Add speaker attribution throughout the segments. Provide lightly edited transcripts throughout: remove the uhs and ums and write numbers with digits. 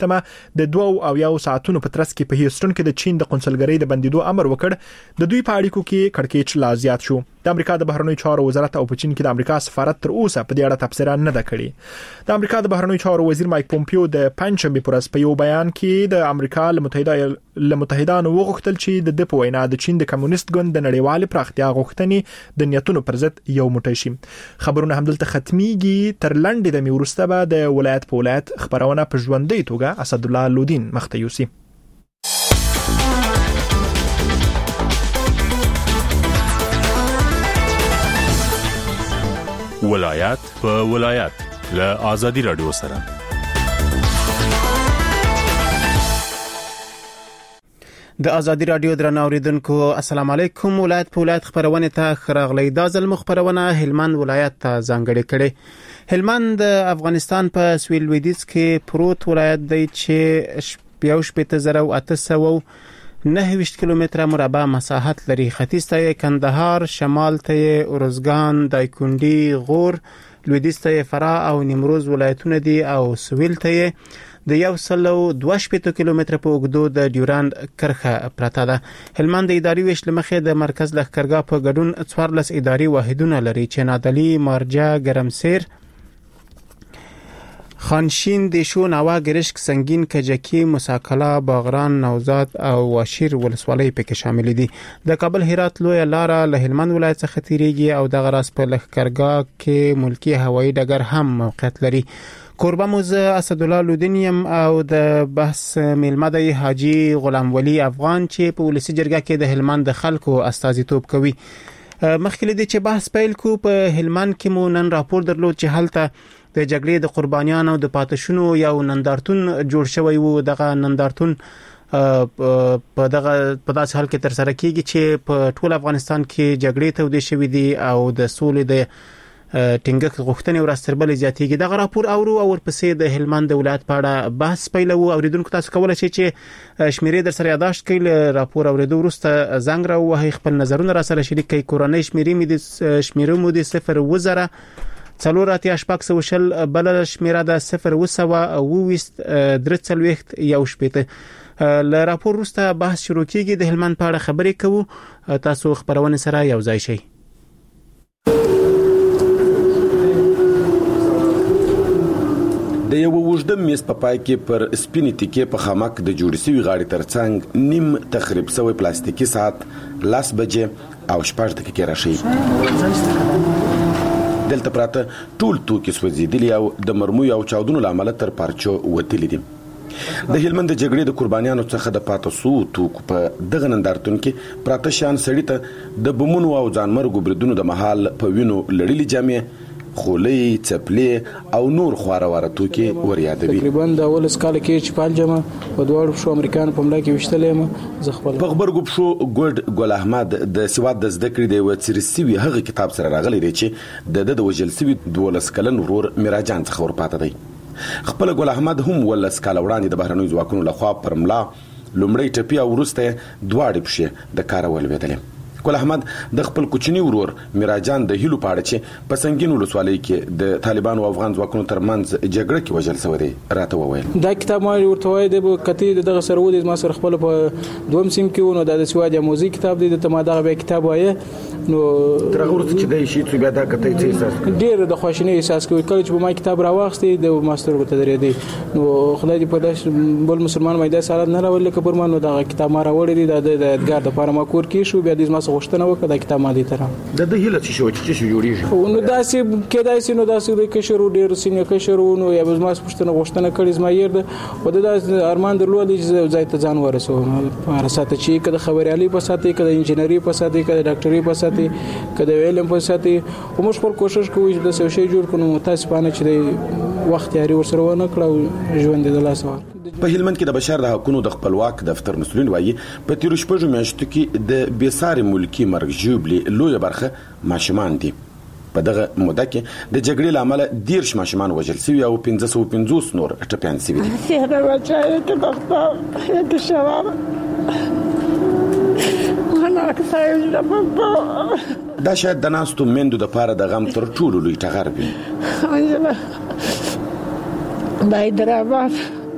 Speaker 1: تمه د 2 ساعتونو په ترڅ کې په هیوستن کې د چین د قونسلګرۍ د بندیدو امر وکړ. د دوی په اړیکو کې کړکېچ لا زیات شو. د امریکا د بهرنیو چارو وزارت او په چین کې د امریکا سفارت تر اوسه په دې اړه تبصره نه ده کړې. د امریکا د بهرنیو چارو وزیر مایک پومپیو د پنځشنبه پر ورځ په یو بیان کې د امریکا له متحدانو وغوښتل چې د په وینا د چین د کمیونست ګوند د نړیوال پراختیا غوښتنې د نیتونو پر ضد یو موټی شي. خبرونه همدلته ختميږي. تر لنډې د میورسته به د ولایت په ولایت خبرونه په ژوندۍ توګه اسد الله لودین مختیوسی.
Speaker 2: ولایت په ولایت له آزادي رادیو سره.
Speaker 3: د آزادي رادیو درنو اوریدونکو السلام علیکم. ولایت په ولایت خبرونه ته خراغلی. د ځل مخبرونه هلمند ولایت ته ځانګړي کړي. هلمند د افغانستان په سویل لویدیځ کې پروت ولایت دی چې 28,829 کیلومتره مربع مساحت لري. ختیځ ته کندهار، شمال ته ارزګان، دایکنډي، غور، لویدیځ ته فراه او نیمروز ولایتونه دي او سویل ته د 102 کیلومتره په اوږدو د ډیورند کرښه پراته ده. هلمند د اداري ویش لمخې د مرکز لښکرګاه په ګډون 14 اداري واحدونه لري چې نادعلي، مارجه، ګرمسیر، خانشین، دیشو، ناوا، ګرشک، سنگین، کجکی، مساکلا، باغران، نوزاد او واشیر ولسوالۍ پکې شامل دي. د کابل هرات لوی لار له هلمند ولایت څخه تیریږي او د غراس په لښکرګاه کې ملکی هوایي ډګر هم موقعیت لري. کوربه موز اسد الله لودینیم او د بحث میلمه حاجی غلام ولی افغان چې په ولسی جرګه کې د هلمند د خلکو استازیتوب کوي. مخکې دې چې بحث پیل کو په هلمند کې مو نن راپور درلود چې هلته د جګړې د قربانیانو د پاتشونو یو نندارتون جوړ شوی وو. دغه نندارتون په داسې حال کې تر سره کیږي چې په ټول افغانستان کې جګړې تودې شوې دي او د سولې د ټینګښت غوښتنې ورستربل زیاتېږي. دغه راپور اورو او ورپسې د هلمند ولایت په اړه بحث پیلوو. اوریدونکو تاسو کولای شئ چې شمیرې در سره یاداشت کړئ. راپور اوریدو وروسته زنګ راووهئ، خپل نظرونه را سره شریک کړئ. کورنۍ شمیرې مو د 0 څلور اتیا شپږ سو شل، بل شمیره ده 0 ل راپور وروسته بحث شروع کیږي. د هلمند په اړه خبرې کوو. تاسو خبرونه سره یو ځای شئ.
Speaker 4: د یو وژد میز په پای کې پر سپینې تکې په خامک د جوړ شوی غاړې ترڅنګ نیم تخریب شوی پلاستیکي ساعت 10 بجې او 6 دقیقې راشي. دلته پراته ټول توکي سوځېدلي او د مرمو او چاودنو لامل تر پارچو وتلي دي. د هلمند د جګړې د قربانیانو څخه د پاتسو توکو په دغه نندارتون کې پراته شان سړی ته د بمونو او ځانمرګو بریدونو د محل په وینو لړلې جامې، خولۍ، چپلې او نور خواره توکي وریادوي.
Speaker 5: تقریبا د اول سکاله کې چې پالجمه په دوړو شو امریکایان په ملک کې وشتلې ما زغبل
Speaker 4: په خبرګو شو ګل احمد د سواد د زده کړې د وڅرسوي هغه کتاب سره راغلی دی چې د وجل سوي 12 کلن ورور میراجان څخه ورپاته دی. خپل ګل احمد هم ولس کال وړاندې د بهرنیو ځواکونو لخوا پر ملا لومړی ټپي او وروسته دواړې پښې د کار ولوېدلې. ګل احمد د خپل کوچنی ورور میراجان د هیلو پاړه چې په سنگین ولسوالۍ کې د طالبانو او افغان ځواکونو ترمنځ جګړه کې وژل شوی دی راته وویل.
Speaker 5: دا کتاب ما ورته وای د کتی دغه سره ودی ما سره خپل په دوم سیم کې ونه د سواد موزیک کتاب دی ته ما دغه کتاب وای نو
Speaker 4: تر هغه وروسته چې د شي څه بیا دا کته څه احساس
Speaker 5: ډیر د خوشنۍ احساس کوي. کله چې ما کتاب راوښتي د ماستر ورته درې دی نو خدای دې په داس بل مسلمان مې دا سره نه راول لکه پر ما نو دغه کتاب ما راوړی دی د ادګار د پارما کور کې شو بیا دې ما څه غوښتنه وکړه د کتاب ما دي تر
Speaker 4: د هیله چې شو جوړیږي
Speaker 5: نو داسې کېدای شي نو داسې د کشرو ډیر سینې کشرو نو یا به ما غوښتنه کړې زما یې د و د ارمان درلود چې ځای ته ځان ورسو په ساته چې کده خبريالي په ساته کده انجینری په ساته کده ډاکټري په ساته کده علم په ساته کوم خپل کوشش کوي چې د څه شي جوړ کړو متاسفانه چې وخت یاري ورسره ونه کړو ژوند د لاس وار.
Speaker 4: په هلمند کې د بشر د حقوقو د خپلواک دفتر مسؤلین وایي په تیر شپږ میاشتو کې د بیساري ملکی مرګ ژوبلي لوی برخه ماشومان دي. په دغه موده کې د جګړې لامل 10 ماشومان وژل شوي او 550 نور ټپيان شوي دي. دا شاید د ناستو مندو د پاره د غم تر ټولو لوی ټغر وي.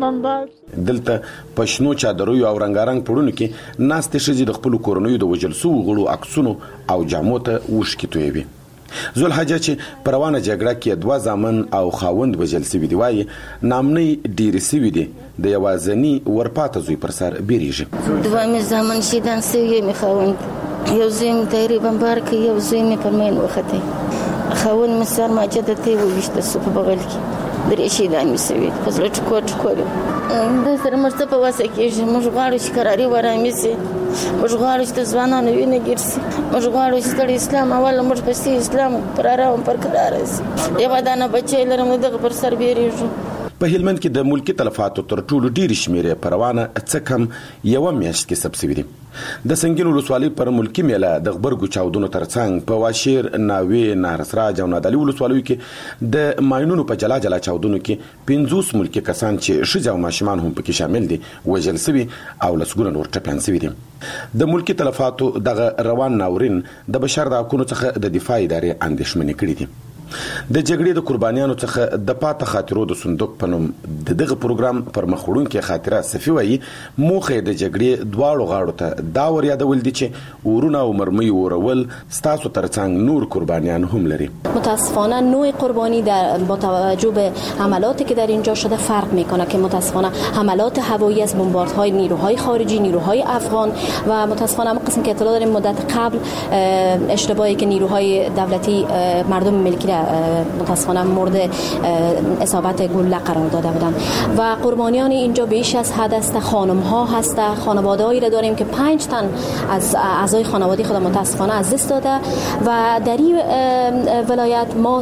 Speaker 4: دلته پښنو چادرو او رنگارنګ پړونو کې ناستې شې د خپل کورنۍ د وجل سو غړو عکسونو او جامو ته وښکي توي ذوالحجه چې پروانه جګړه کې 2 زامن او خاوند وجل سوي دی وای نامني ډیر سوي دی د یوازنی ورپاته زوی پر سر بیریږي
Speaker 6: 2 زامن شیدان سوي می خاوند یو زوی تقریبا بارک یو زوی می پرمن وخته خاوند مسر ما جدته وښته سو په بغل کې درې شیدان می سوي فزله ټکو د سره مرسته په واسه کې موږ غواړو چې قراري ورامي سي موږ غواړو چې ځوانانو ویني ګرځي موږ غواړو چې اسلام اول موږ په اسلام پر راو پر قرار سي یو دانه بچی لرم دغه پر سر بیریږو
Speaker 4: په هلمند کې د ملکی تلفاتو تر ټولو ډیر شمیره پروانه څه کم یو میاشت کې سبسوي دي د سنگین ولسوالۍ پر ملکی میله د غبرګو چاودونو ترڅنګ په واشیر ناوی نارسراج او نادعلي ولسوالیو کې د ماينونو په جلا چاودونو کې 50 ملکی کسان چې شجاع او ماشومان هم پکې شامل دي وژل سوي او لسګونه نور ټپيان سوي دي د ملکی تلفاتو دغه روان ناورین د بشر د حقوقو څخه د دفاع ادارې اندېښمنې کړې دي د جګړې د قربانیانو څخه د پاته خاطرو د صندوق په نوم دغه پروګرام پر مخوړون کې خاطره صفي وایي موخه د جګړې دواړو غاړو ته دا ور یادول دي چې ورونه او مرمۍ ورول ستاسو ترڅنګ نور قربانیان هم لري
Speaker 7: متاسفانه نوع قربانی با توجه به حملاتی که در اینجا شده فرق میکنه که متاسفانه حملات هوایی از بمباردهای نیروهای خارجی نیروهای افغان و متاسفانه هم قسم که اطلاع داریم مدت قبل اشتباهی که نیروهای دولتی مردم ملکی متاسفانه مورد اصابت گلوله قرار داده بودند و قربانیان اینجا بیش از حد است خانم ها هست خانواده‌ای را داریم که 5 تن از اعضای خانواده خود متاسفانه از دست داده و در این ولایت ما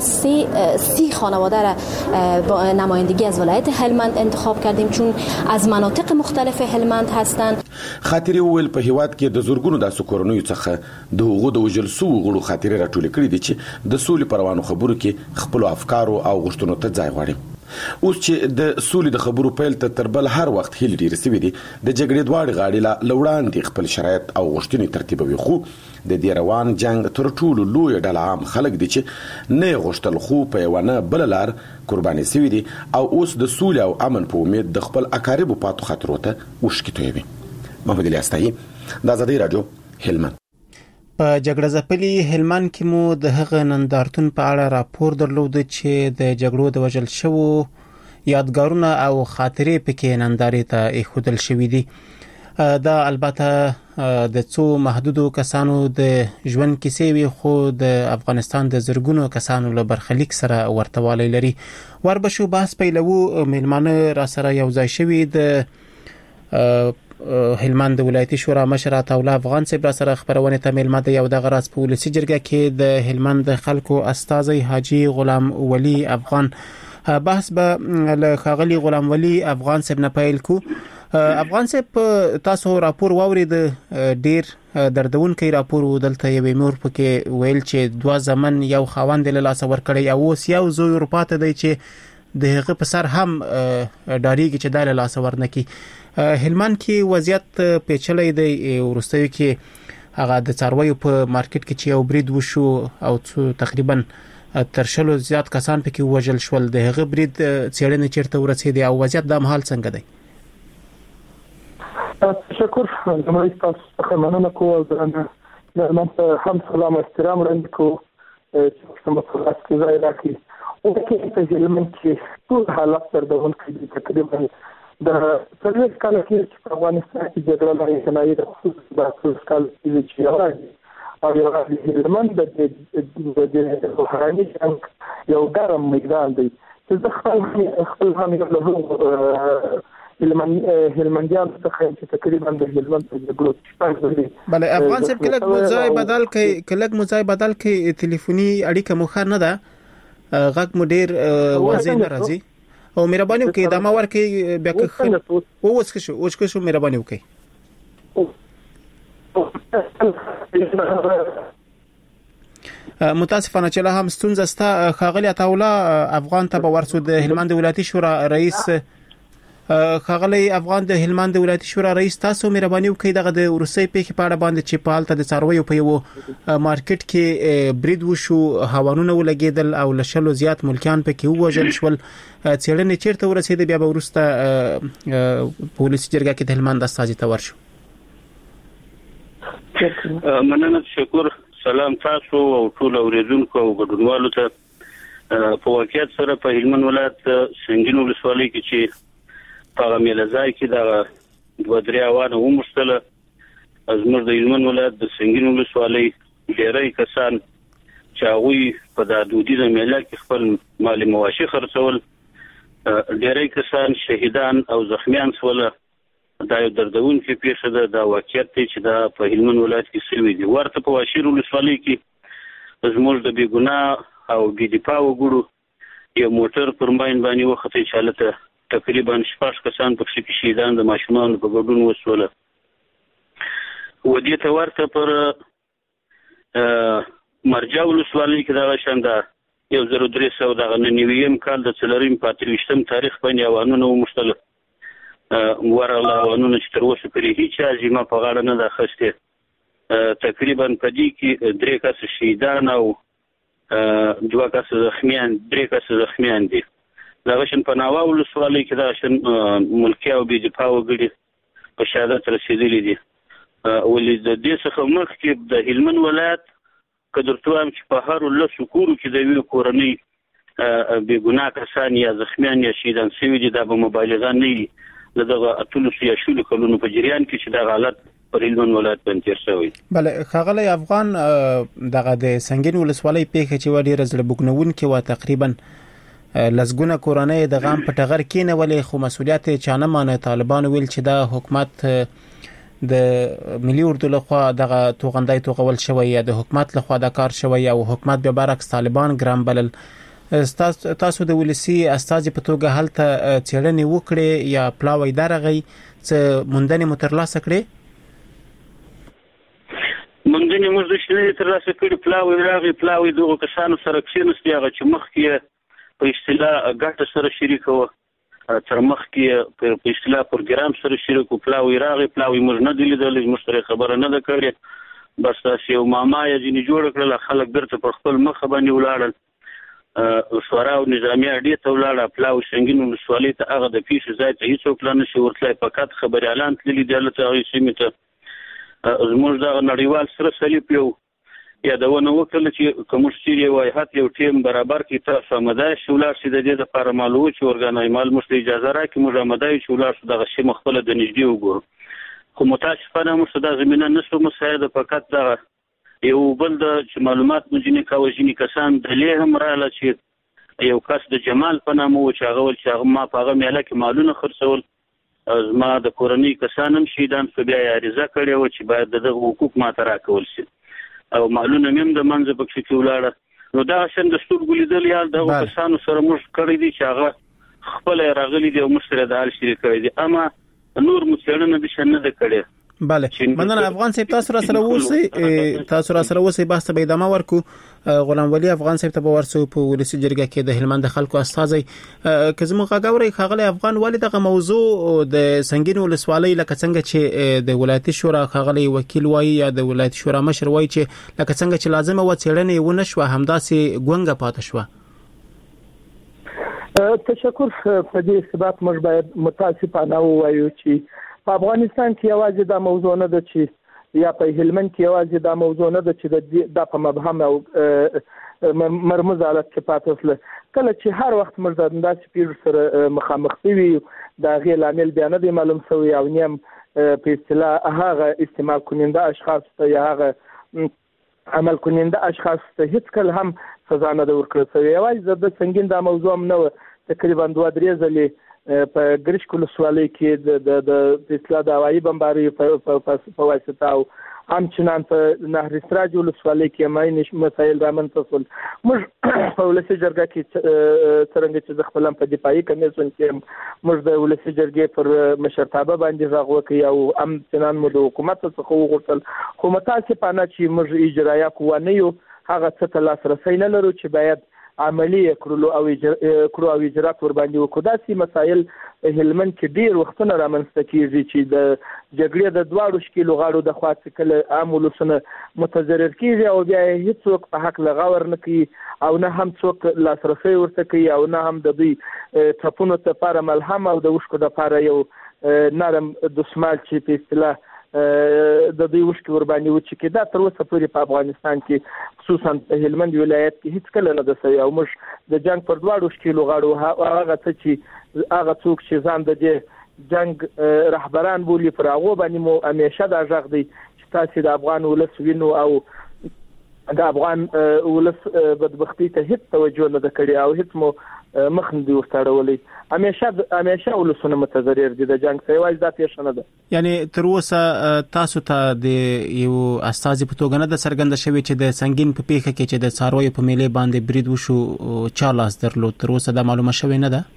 Speaker 7: 30 خانواده را با نمایندگی از ولایت هلمند انتخاب کردیم چون از مناطق مختلف هلمند هستند
Speaker 4: خاطري ویل په هیواد کې د زورګونو د سکورنوي څخه د حقوقو د وجل سو غړو خاطري راټول کړي دي چې د سولې پروانو خبرو کې خپل افکار او غوښتنو ته ځای غواړي اوس چې د سولې د خبرو پیل ته تربل هر وخت هیل ډیر سوي دي د جګړې دواړه غاړي لا لوړاندې خپل شرایط او غوښتنې ترتیبوي خو د دې روان جنگ تر ټولو لوی ډله عام خلک دي چې نه غوښتل خو په یو نه بل لار قرباني سوي دي او اوس د سولې او امن په امید د خپل اقاربو پاتو خاطرو ته وشکټوي محمد الیاستای د آزادۍ رادیو هلمند
Speaker 3: په جګړه ځپلي هلمند کې مو د هغه نندارتون په اړه راپور درلود چې د جګړو د وژل شوو یادګارونه او خاطرې پکې نندارې ته ایښودل شوې دي دا البته د څو محدودو کسانو د ژوند کیسې وي خو د افغانستان د زرګونو کسانو له برخلیک سره ورتوالی لري وربشو بحث پیلو مېلمانه را سره یو ځای شوي د هلمند ولایتي شورا مشر عطاالله افغان صاحب را سره خبرونه ته مېلمه دی او د غراس په ولسی جرګه کې د هلمند خلکو استاذي حاجی غلام ولی افغان بحث به له خاغلی غلام ولی افغان صاحب نه پیل کو افغان صاحب تاسو راپور واورید ډیر دردونکې راپور ودلته یو مور پکې ویل چې 2 زمن یو خاوند له لاس ور کړی او اوس یو زوی ورپاته دی چې د هغه په سر هم ډاریږي چې د لاس ور نکي هلمند کې وضعیت پیچلې دی ورستوي کې هغه د څارویو په مارکیټ کې چې یو برید وشو او تقریبا تر شلو زیات کسان پکې وژل شول د هغه برید څېړنې چیرته ورسېدي او وضعیت د محل څنګه دی
Speaker 8: تشکر زموږ تاسو څخه مننه کوم د من هم سلام او احترام وړاندې کوم چې کوم څه چې ځای راکړي او کې په هلمند کې ټول حالات دردونکي دي تقریبا د سرویس کال کې په افغانستان کې جګړه لري کنایي د خصوص د خصوص کال کې چې راځي او یو راځي هلمند د بحراني جنگ یو ګرم میدان دی چې خپل هم له هلمندیان څخه چې تقریبا د هلمند په جګړو کې
Speaker 3: بله افغان صاحب کله مزای بدل کې ټلیفوني اړیکه مخه نه ده غږ مو ډیر واضح نه راځي او مهرباني وکړئ دا ما ورکې بیا که اوس شو مهرباني وکړئ متاسفانه چې له هم ستونزه ستا خاغلی عطاالله افغان ته به ورسو د هلمند ولایتي شورا رئیس خاغلی افغان د هلمند ولایتي شورا رئیس تاسو مهرباني وکړئ دغه د روسي پیښې په اړه باندې چې په حالت د څارویو په یو مارکیټ کې برید وشو هاوانونه ولګیدل او لشلو زیات ملکیان پکې وژل شول څېړنې چیرته ورسېده بیا به وروسته پولیس جرګه کې د هلمند استازي ته ورشو
Speaker 9: مننه شکر سلام تاسو او ټول اوریدونکو او ګډونوالو ته په واقعیت سره په هلمند ولایت سنگین ولسوالۍ کې چې په میلځای کې دا دوه درې اوانه ومشتله زموږ د هلمند ولایت د سنگین ولسوالۍ ډېری کسان چې هغوی په د دودیزه میله کې خپل مالی مواشي خرڅول ډېری کسان شهیدان او زخمیان شول دا یو دردونکې پیښه ده دا واقعیت دی چې دا په هلمند ولایت کې شوی دی ورته په واشیر ولسوالۍ کې زموږ د بېګناه او بې دفاع وګړو یو موټر پر ماین باندې وخته چې هلته تقریبا 6 کسان په کې شهیدان د ماشومان په ګډون وسوله ودې ته ورته پر مرجع ولسوالۍ کې دا شاندا 1300 د 99 کال د 4 تاریخ باندې اوانونه ومشتله ورغله اوانونه چې تر اوسه پرې هیڅ ازمه په غاړه نه ده خسته تقریبا په دې کې 3 کس شهیدان او 2 کس زخمیان دي دا غشن په ناوا ولسوالۍ کې دا شن ملکي او بې دفاع وګړي په شهادت رسیدلي دي ولې د دې څخه مخکې د هلمند ولایت کډرتو هم چې په هر لسو کورو کې د ویو کورنۍ بې ګناه کسان یا زخمیان یا شهیدان شوي دي دا به مبالغه نه وي دغه اتلس یا شلو کلونو په جریان کې چې دا حالت پر هلمند ولایت باندې تیر شوی
Speaker 3: بله خاغلی افغان دغه د سنگین ولسوالۍ پیښه چې ډېره زړه بوږنونکې وه تقریبا لسګونه کورنۍ د غام په ټغر کې نه ولې خو مسولیت چانه مانه طالبان ویل چې دا حکومت د ملي اردو لخوا دغه توغندای توغول شوی یا د حکومت لخوا دا کار شوی او حکومت به برعکس طالبان ګرام بلل تاسو د ولسی استازي په توګه هلته څېړنې وکړې یا پلاوی درغی څه موندنې مترلاسه کړې
Speaker 9: موندنې موږ د شنه ترلاسه کړې پلاوی دغه کسانو سره کښینستي هغه چې مخکې په اصطلاح ګټه سره شریک و تر مخکې په اصطلاح پروګرام سره شریک و پلاوی موږ نه دی لیدلی موږ سره خبره نه ده کړې بس تاسو یو ماما یې ځینې جوړ کړل خلک درته پر خپل مخ باندې ولاړل شورا او نظامیه اړې ته ولاړه پلاوی سنگین ولسوالۍ ته هغه د پیښې ځای ته هیڅوک نه شي ورتلای فقط خبري اعلان تللی دی هلته هغې سیمې ته زموږ دغه نړیوال سره صلیب یو یادونه وکړه چې کوم شری وایحت یو ټیم برابر کې تاسو آماده شو لاړ شي د دې لپاره معلومه چې اورګانای مال مشته اجازه راکړي موږ آماده شو لاړ شو دغه شی مخبل د نږدې وګورو خو متاسفانه موږ د زمينه نشو مساعده فقط دغه یو بل د معلومات مجنې کاوځنی کسان د له هم رااله چې یو کس د جمال په نامه و چې هغه ول چې ما په هغه میاله کې مالونه خرڅول زما د کورنۍ کسانم شهیدان شو بیا عریضه کړې و چې باید دغه حقوق ما ته راکول شي او معلومه مم د منځ په کې ولاړه نو دا شند ستورګو لیدل یا د کسانو سره موږ کړی دي چې هغه خپل راغلي دي او مشره د حال شریک کړی دي اما نور مسلمانانو د شنه د کړي
Speaker 3: بله مننه افغان صاحب تاسو را سره اوسئ بحث به ادامه ورکو غلام ولی افغان صاحب ته ورسو په ولسی جرګه کې د هلمند خلکو استازي که زموږ غاوري خغلی افغان ولی دغه موضوع د سنگین ولسوالۍ لکه څنګه چې د ولایتي شورا خغلی وکیل وایي یا د ولایتي شورا مشر وایي چې لکه څنګه چې لازمه و څېړنې ونه شو همداسې ګونګه پاتې شو
Speaker 8: تشکر په دې سبب موږ باید متاسفانه وایو چې په افغانستان کې یوازې دا موضوع نه ده چې یا په هلمند کې یوازې دا موضوع نه ده چې د په مبهم او مرموز حالت کې پاتې وسله کله چې هر وخت موږ د داسې پیښو سره مخامخ شوي د هغې لامل بیا نه دی معلوم شوی او نیم په اصطلاح هغه استعمال کننده اشخاص ته یا هغه عمل کننده اشخاص ته هیڅ کله هم سزا نه ده ورکړل شوې یوازې د سنگین دا موضوع هم نه وه تقریبا 2-3 ځلې په ګرشک ولسوالۍ کې د اصلاح د هوایي بمبارۍ په واسطه او همچنان په نهر سراج ولسوالۍ کې ماینه مسایل رامنځته شول موږ په ولسي جرګه کې څرنګه چې خپل په دفاعي کمیسیون کې موږ د ولسي جرګې پر مشرتابه باندې راغ وکړ او همچنان مو د حکومت څخه وغوښتل خو متاسفانه چې موږ اجرایه قوه نه یو هغه څه ته لاسرسی نه لرو چې باید عملی کړو او اجرات ور باندې وکړو. داسې مسایل هلمند کې ډیر وختونه رامنځته کیږي چې د جګړې د دواړو شکیلو غاړو د خوا څخه عام ولسونه متضرر کیږي او بیا هیڅوک په حق لغور نه کوي او نه هم څوک لاسرسي ورته کوي او نه هم د دوی ټپونو لپاره ملهم او د وشکو لپاره یو نرم دسمال چې په اصطلاح د دوی وشکي ور باندې و چې دا تر اوسه پورې په افغانستان کې خصوصا په هلمند ولایت کې هیڅ کله نه ده سوی او موږ د جنگ پر دواړو شکیلو غاړو هغه څه چې هغه څوک چې ځان د دې جنگ رهبران بولي پر هغه باندې مو همیشه دا ژغ دی چې تاسو د افغان ولس وینو او د افغان ولس بدبختی ته هیڅ توجه نه کړی او هیڅ مو مخ نه دی ورتاړولې. همیشه ولسونه متضرر دي د جنگ څخه وایي دا پیښه نه ده.
Speaker 3: یعنی تر اوسه تاسو ته د یو استازي په توګه نه د څرګنده شوی چې د سنگین په پیښه کې چې د څاروي په میلې باندې برید وشو چا لاس درلود تر اوسه دا معلومه شوی نه ده.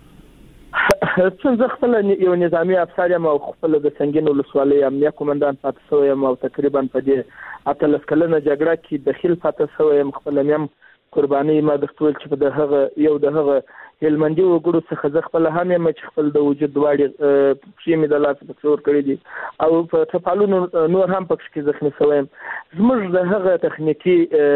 Speaker 8: څنګه خپل یو نظامی افسر یم او خپل د سنگین ولسوالۍ امنیه قومندان پاتې شوی یم او تقریبا په دې اتلس کلنه جګړه کې دخیل پاتې شوی یم. خپل یم قرباني ما د خپل چې د هغه یو د هغه هلمندي وګړو څخه ځ خپل هم یم چې خپل د وجود واړي چې می د لاس په څور کړی دي او په ټپالونو نور هم پکې کې زخمی شوم. زموږ د هغه تخنیکی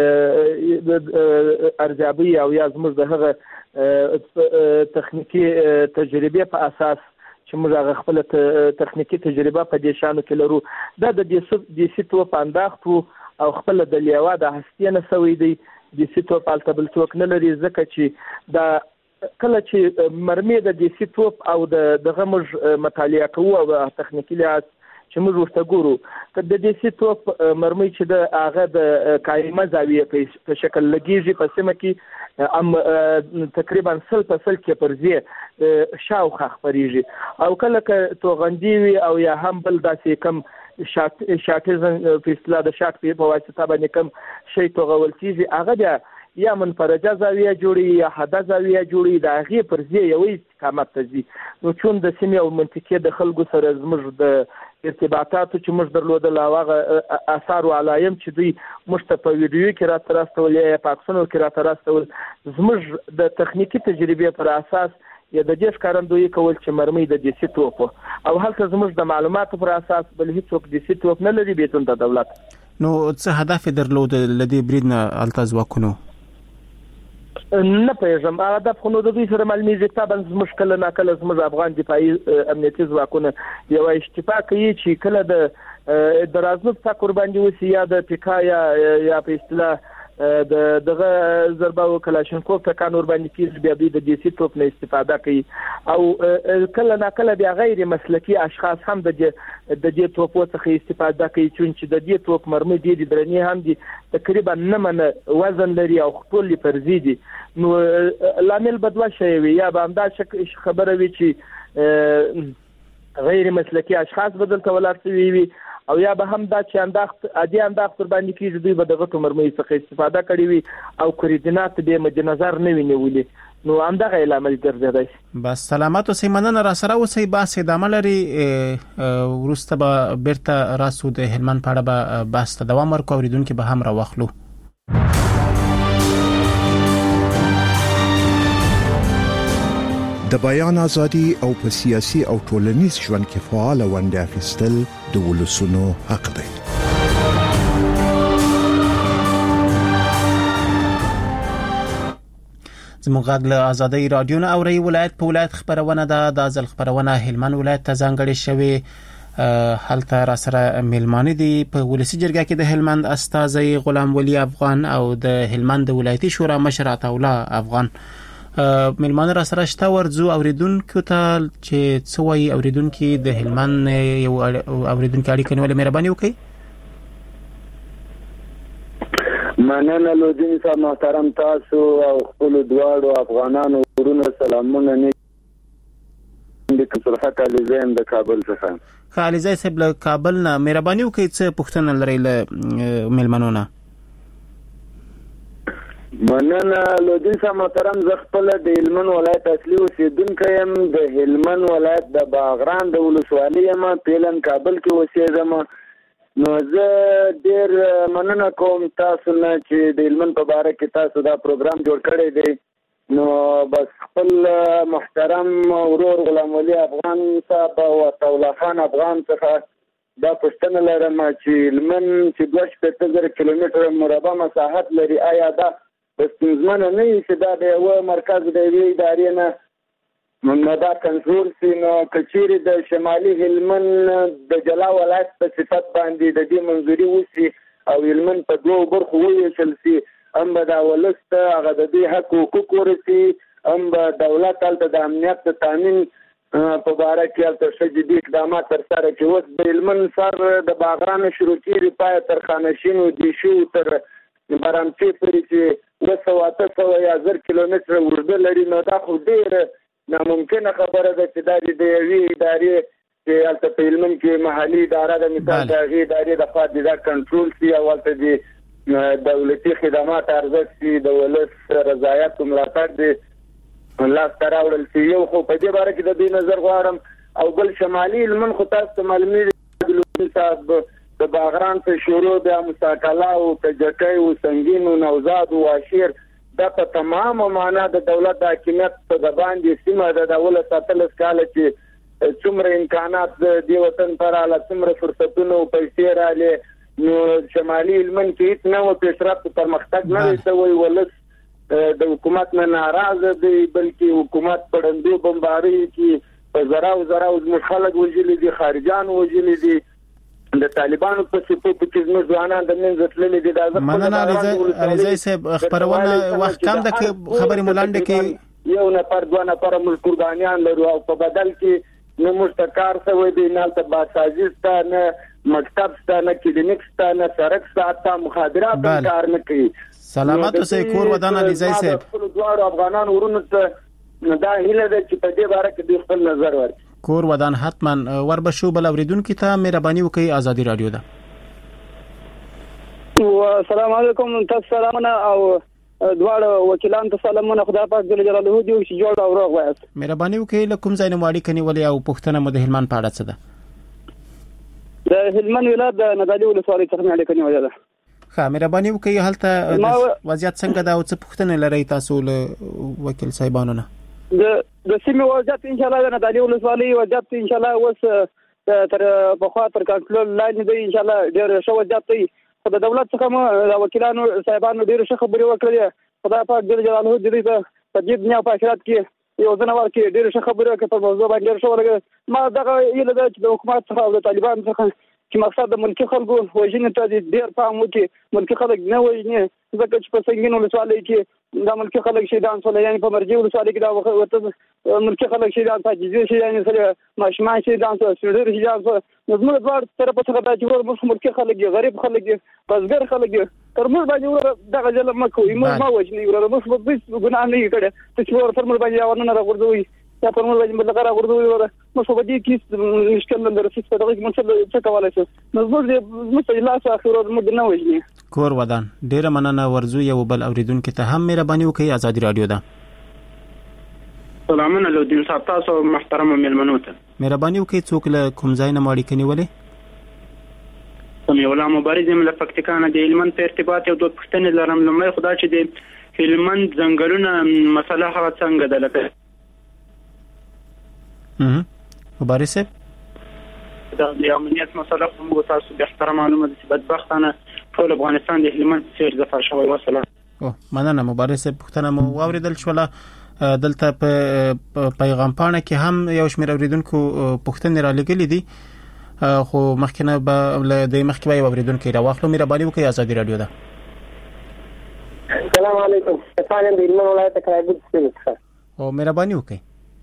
Speaker 8: ارزیابي او یا زموږ د هغه تخنیکی تجربه په اساس چې موږ هغه خپل تخنیکی تجربه په دې شانو کې لرو دا د دې سیتو په انداختو او خپل د لیوا د هستینه سوي دي د سیتو په التبل توک نه لري ځکه چې دا کله چې مرمۍ د دې سیتو او د غمج مطالعه کوو او تخنیکی لحاظ چې موږ ورته ګورو که د دې سیتو مرمۍ چې د هغه د قائمه زاویه په شکل لګیږي په سیمه کې تقریبا 100% کې پرځي شاوخه خبريږي او کله که توغندي وي او یا هم بل داسې کم شاټیزن په اصطلاح د شاټ په واسطه باندې کم شی توغول کیږي هغه بیا یا منفرجه زاویه جوړي یا حده زاویه جوړي د هغه پرځي یو استقامت تزي نو چون د سیمه او منطقې د خلکو سره زموږ د ارتباطاتو چې موږ درلودل هغه آثار او علایم چې دوی مشته په ویډیو کې راستول یا په اکسونو کې راستول زموږ د تخنیکی تجربه پر اساس یا د دې ښکارندوی کول چې مرمۍ د دې سیتو او هلته زموږ د معلوماتو پر اساس بل هیڅوک د سیتو نه لري بیتون د دولت.
Speaker 3: نو څه هدف درلود لدی برید نه التز وکونو
Speaker 8: نه پېژم هدف خو نو د دوی سره معلومیږي طبعا مشکل نه کله زموږ افغان دفاعي امنیتي ځواکونه یو اشتباه کوي چې کله د درازنوب تا قرباني وسی یا د پکایا یا په اصطلاح دغه ضربه او کلاشینکوف په قانون باندې کیږي بیا د دې سیټوپ نه استفاده کوي او کله نه کله بیا غیر مسلکی اشخاص هم د دې توپو څخه استفاده کوي چې د دې توپ مرمۍ دي درنې هم دي تقریبا نه وزن لري او خپل فرضي دي نو لامل بدوا شي یا به همدا خبره وي چې غیر مسلکی اشخاص بدل تولات وي او یا به هم دا چې انداخت قرباني کیږي دوی به دغه مرمۍ څخه استفاده کړي وي او کوردینات به مد نظر نه وینولې نو همدغه علامه ګرځیدای.
Speaker 3: بس سلامات او سیمنن را سره اوسې باسه د عمل لري ورسته به بیرته راسو د هلمند پاړه به بس ته دوام ورکو اوریدونکو به هم را واخلو.
Speaker 10: د بیان ازادي او په سیاسي او ټولنیز ژوند کې فعال ونډه اخیستل د ولسونو حق دی.
Speaker 3: زموږ غږ له ازادي رادیو نه اوري ولایت په ولایت خبرونه ده د ځل خبرونه هلمند ولایت ته ځانګړي شوی حالت را سره ملمانه دي په ولسی جرګه کې د هلمند استاذي غلام ولی افغان او د هلمند ولایتي شورا مشر عطا الله افغان ملمانه را سره شته ورزو اوریدونکو ته چې څوي اوریدونکو د هلمند یو اوریدونکو اړیکه نیول مهرباني وکړي.
Speaker 11: مننه لودین صاحب محترم تاسو او خپل دواړو افغانانو ورونو سلامونه نه د کثرت علیزم د کابل څخه
Speaker 3: خالزای صاحب له کابل نه مهرباني وکړئ څه پوښتنه لرئ له ملمنونو.
Speaker 11: مننه لودین صاحب محترم زه خپل د هلمند ولایت اصلي اوسیدونکی یم د هلمند ولایت د باغران د ولسوالۍ یم پیلن کابل کې اوسېږم نو زه ډیر مننه کوم تاسو نه چې د هلمند په باره کې تاسو دا پروګرام جوړ کړی دی. نو بس خپل محترم ورور غلام علي افغان صاحب او عطاءالله خان افغان څخه دا پوښتنه لرم چې هلمند چې 2.5 کیلومتره مربع مساحت لري، آیا دا ستونزمنه نه وي چې دا د یوه مرکز د یوې ادارې نه دا کنټرول سي؟ نو کچېرې د شمالي هلمند د جلا ولایت په صفت باندې د دې منظوري وشي او هلمند په 2 برخو وویشل سي، هم به دا ولس ته هغه د دې حق حقوق ورسي، هم به دولت هلته د امنیت د تامین په باره کې هلته ښه جدي اقدامات ترسره کړي. اوس د هلمند سر د باغرانو شروع کېږي پایه تر خانشینو دیشو تر برامچې پورې چې 200 یا 1000 کیلومتره اوږده لري. نو دا خو ډېره ناممکنه خبره ده چې دا د یوې ادارې چې هلته په هلمند کې محلي اداره ده، مثال د هغې ادارې د خوا دا کنټرول سي او هلته د دولتي خدمات ارزښت سي، د ولس رضایت او ملاتړ د لاسته راوړل سي. یو خو په دې باره کې د دې نظر غواړم، او بل شمالي هلمند خو تاسو ته معلومېږي صاحب د باغران په شروع بیا مساکله او کجکۍ او سنګین او نوزاد او واشیر دا په تمامه معنا د دولت د حاکمیت په د باندې سیمه ده. د 17 کاله چې څومره امکانات د دې وطن پر اله څومره فرصتونه او پیسې راغلي، نو شمالي هلمند کې هیڅ نه و پیشرفت پرمختګ نه دی شوی. ولس د حکومت نه ناراضه دی، بلکې حکومت په ړندو بمبارۍ کې په زراو زموږ خلک وژلي دي، خارجان وژلي دي، د طالبانو په سپو کې زموږ ځوانان د منځ تللي دي. دا
Speaker 3: مننه علیزی صاحب، خبرونه وخت کم ده کې خبرې مولانډه کې
Speaker 11: یو نفر 2 نفر موږ قربانیان لرو او په بدل کې نه موږ ته کار شوی دی، نه ته باسازي شته، نه مکتب شته، نه کلینیک شته، نه سړک شته، حتی مخابرات کار نه کوي.
Speaker 3: سلامت اوسئ کور ودان علیزی صاحب.
Speaker 11: خپل دوه افغانان ورونو ته دا هیله ده چې په دې باره کې دوی خپل نظر ورکړي.
Speaker 3: کور ودان حتما وربشو بل اوریدونکو ته مهرباني وکړئ. ازادي رادیو ده.
Speaker 12: السلام علیکم، تاسو سلامونه او دواړه وکیلان ته سلامونه. خدای پاک جل جلاله دې چې جوړ او روغ وایست.
Speaker 3: مهرباني وکړئ له کوم ځای نه واړی کني ولې او پښتنه مو د هلمند په اړه څه ده؟
Speaker 12: د هلمند ولایت د نادعلي ولسوالۍ څخه مې اړیکه نیولې ده.
Speaker 3: ښه، مهرباني وکړئ هلته وضعیت څنګه ده او څه پښتنه لري تاسو له وکیل صاحبانو نه؟
Speaker 12: د سیمې وضعیت ان شاء الله د نادعلي ولسوالۍ وضعیت ان شاء الله اوس تر بخوا تر کنټرول لاندې دی. ان شاء الله ډېر ښه وضعیت دی. خو د دولت څخه مو د وکیلانو صاحبانو ډېر ښه خبرې وکړې. خدای پاک جل جلاله دې ته په دې دنیا په آخرت کې یو ځناور کې ډېر ښه خبرې وکړي په موضوع باندې ډېر ښه ولګي. ما دغه هیله ده چې د حکومت څخه او د طالبانو څخه چې مقصد د ملکی خلکو وژنې ته ډېر پام وکړي. ملکی خلک نه وژني، ځکه چې په سنگین ولسوالۍ کې دا ملکی خلک شهیدان شول، یعنی په مرجع ولسوالۍ کې دا وخت ملکی خلک شهیدان شول، جزیه شهیدان شول، ماشومان شهیدان شول، سړي شهیدان شول. نو موږ دواړه طرفه څخه دا چې موږ ملکی خلک دي، غریب خلک دي، بزګر خلک دي، تر موږ باندې دغه ظلم مکو موږ ما وژني موږ په هیڅ ګناه نه کړی چې ور تر موږ باندې ورننه راغورځوي یا پر موږ باندې بلغه راغورځوي موږ په دې کې مشکل نه درسي په دغه کې موږ څه کولای شو. نو موږ ته لاس اخر موږ نه وژني.
Speaker 3: کور ودان ډیره مننه. ورزو یو بل اوریدونکو ته هم مهرباني وکړئ. ازادي رادیو ده.
Speaker 13: سلامونه له دین صاحب تاسو محترم مېلمنو ته
Speaker 3: مهرباني وکړئ. څوک له کوم ځای نه ماړی کني ولې
Speaker 13: سمې ولا مبارز له فکتکانه د هلمند په ارتباط یو دوه پښتنې لرم. لمړی خدای چې د هلمند ځنګلونه مسله هغه څنګه ده لکه
Speaker 3: مبارز صاحب
Speaker 13: د امنیت مسله کوم تاسو به احترام معلومه دي چې بدبختانه ټول افغانستان د هلمند سیر ظفر شوی. وسلام.
Speaker 3: مننه مبارز صاحب. پښتنه مو واوریدل شوله. دلته په پیغام پاڼه کې هم یو شمېر اوریدونکو پښتنې را لګلې دي، خو مخکنه به د مخکې به اوریدونکو راواخلو. مهرباني وکړئ. ازادي رادیو ده.
Speaker 14: السلام علیکم. ستاسو د هلمند ولایت کرایبود څخه
Speaker 3: او مهرباني وکړئ.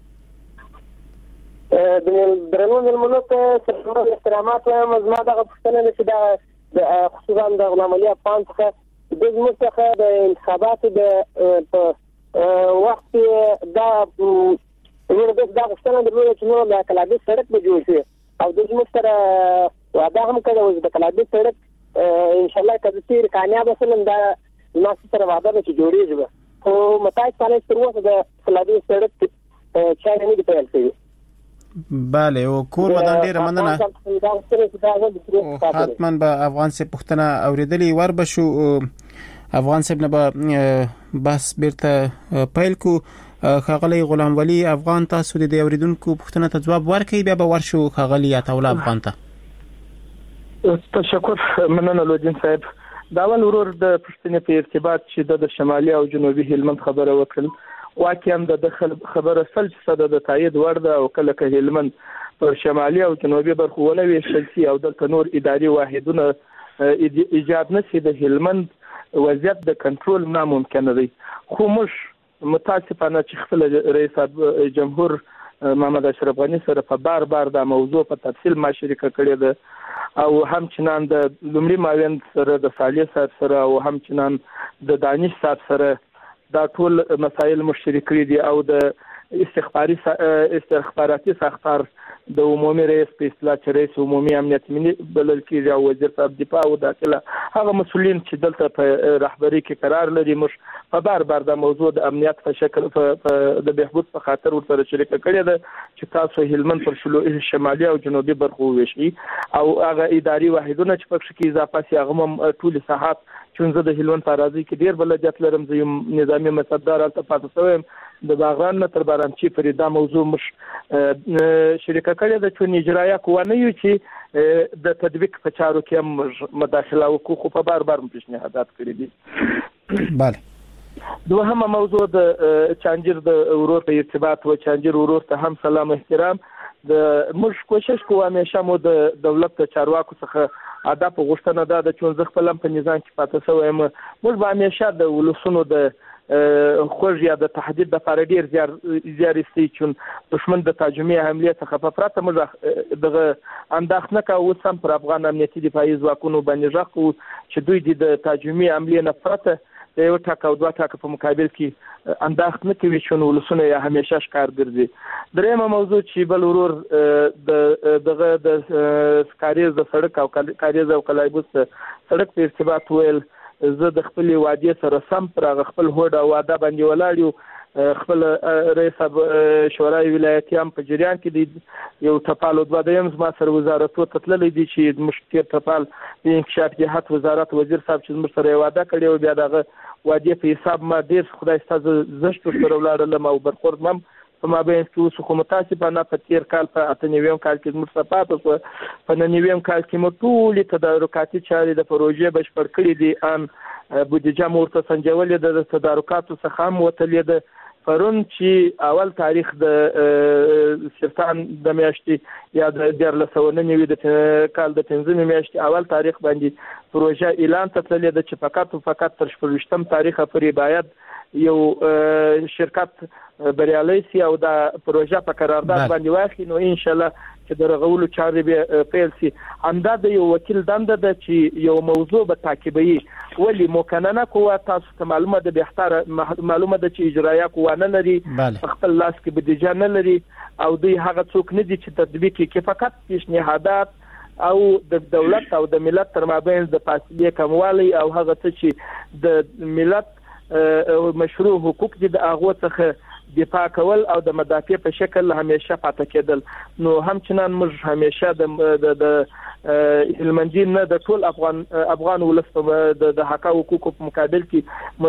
Speaker 14: د درنو ملمنو ته سلام احترامات وایم. زما دغه پوښتنه چې د خصوصا د غلام علي افغان څخه د زموږ څخه د انتخاباتو د وخت دا دا غوښتنه درلوده چې نور د کلابي سړک به جوړ شي او د زموږ سره وعده هم کړې وه چې د کلابي سړک انشاءالله که زه تېر کامیابه شلم دا زما سره وعده ده چې جوړېږي به. خو متای سالی تر اوسه د کلابي سړک چارې نه دي پیل شوي.
Speaker 3: بله او کور ودان ډیر مننه حتما به افغان سي پښتنه اوریدلی ور بشو افغان سي نه بس بیرته پیل کو خاغلی غلام ولی افغان تاسو د اوریدونکو پښتنه ته جواب ورکړي بیا به ورشو خاغلی عطاوله افغان ته
Speaker 8: تشکر مننه لودین صاحب دا ول ورور د پښتنې په ارتباط چې د شمالي او جنوبي هلمند خبره وکړل واقعا د خبره سلسله د تایید ورده او کله که هلمند په شمالي او جنوبي برخو ولوي شلسي او د نور اداري واحدونه ایجاد نشي د هلمند وضعیت د کنټرول ناممکن دی خو موږ متاسفانه چې خپل رئیس جمهور محمد اشرف غنی سره په بار دا موضوع په تفصیل مشارکه کړې ده او همچنان د لومړي معاون سره د صالح صاحب سره او همچنان د دانش صاحب سره دا ټول مسایل مشترک کړي دي او د استخباراتي ساختار د عمومي رئیس په اصطلاح چې رئیس عمومي امنیت ملي بلل کېږي او وزیر صاحب دفاع او داخله هغه مسؤلین چې دلته په رهبری کې قرار لري موږ په بار د موضوع د امنیت په شکل د بهبود په خاطر ورته شریک کړی ده چې تاسو هلمند پر شمالي او جنوبي برخو وشي او هغه اداري واحدونه چې پکې کې اضافه سي هغه ټول ساحات چې د هلمند ترازی کې ډیر بلدیت لرم زم نظامی مصدر الته پاتې شوم د باغران نه تر بارانچی پرې دا موضوع مش شریکه کړې ده چې اجرایه قوانه یو چې د تطبیق په چارو کې مداخله وکړو خو په بار پیشنهادات کړې دي
Speaker 3: bale
Speaker 8: دوهمه موضوع د چانجر د ورور په ارتباط و چانجر ورور ته هم سلام احترام د موږ کوشش کوو همیشه مو د دولت چارواکو څخه ادب غوښتنه ده چې ځخ په لم په نظام کې پاتې شوم موږ به همیشه د ولسونو د خوږ یا د تهدید د لپاره ډیر زیارستي چې دشمن د ترجمه حمله څخه په پراته موږ دغه انداخنه کوو سم پر افغان امنیتي دفاعي ځواکونو باندې ځکو چې دوی د ترجمه حمله نه پراته د یو ټاکه او دوه ټاکه په مقابل کې انداخنه کوي چې ولسونه یې همیشه ښکار ګرځي درېمه موضوع چې بل ورور د کاریز د سړک او کاریز او کلایبوس سړک په ارتباط ویل زه د خپل وادي سره سم پر خپل هوډ او واده باندې ولاړ خپل رئیس شورای ولایتي هم په جریان کې دی یو ټپال او دوه دیم زما سره وزارتو تتللې دي چې مشکل ټپال د انکشاف جهات وزارت وزیر صاحب چې موږ سره واده کړی او بیا دغه وادي په حساب ما ډیر خدای ستاسو زشت سره ولاړل او برخورد مم په مابین کې اوس خو متاسفانه په تیر کال په 98 کال کې موږ صفات په 99 کال کې مو ټول تدارکاتي چارې د پروژې بشپړ کړې دي ان بودیجه مورته سنجولې د تدارکاتو څخه هم وتلې ده پرون چې اول تاریخ د سپتمبر د میاشتې یا د 2019 د کال د 15 میاشتې اول تاریخ باندې پروژه اعلان تللې ده چې فقط تر 14 تاریخ پورې باید یو شرکت بریالي سي او دا پروژه په قرارداد باندې واخلي نو ان شاء الله چې د رغولو چارې به پیل سي همدا د یو وکیل دنده ده چې یو موضوع به تعقیبوي ولی مقننه قوه تاسو ته معلومه ده بهتره معلومه ده چې اجرایه قوه نه لري خپل لاس کې بودیجه نه لري او دوی هغه څوک نه دي چې تطبیق کې فقط پیشنهادات او د دولت او د ملت تر مابین د فاصله کموالی او هغه څه چې د ملت مشروع حقوق دي د هغه څخه دفاع کول او د مدافع په شکل همیشه پاتې کېدل نو همچنان موږ همیشه د هلمندین نه د ټول افغان ولس د حق او حقوقو په مقابل کې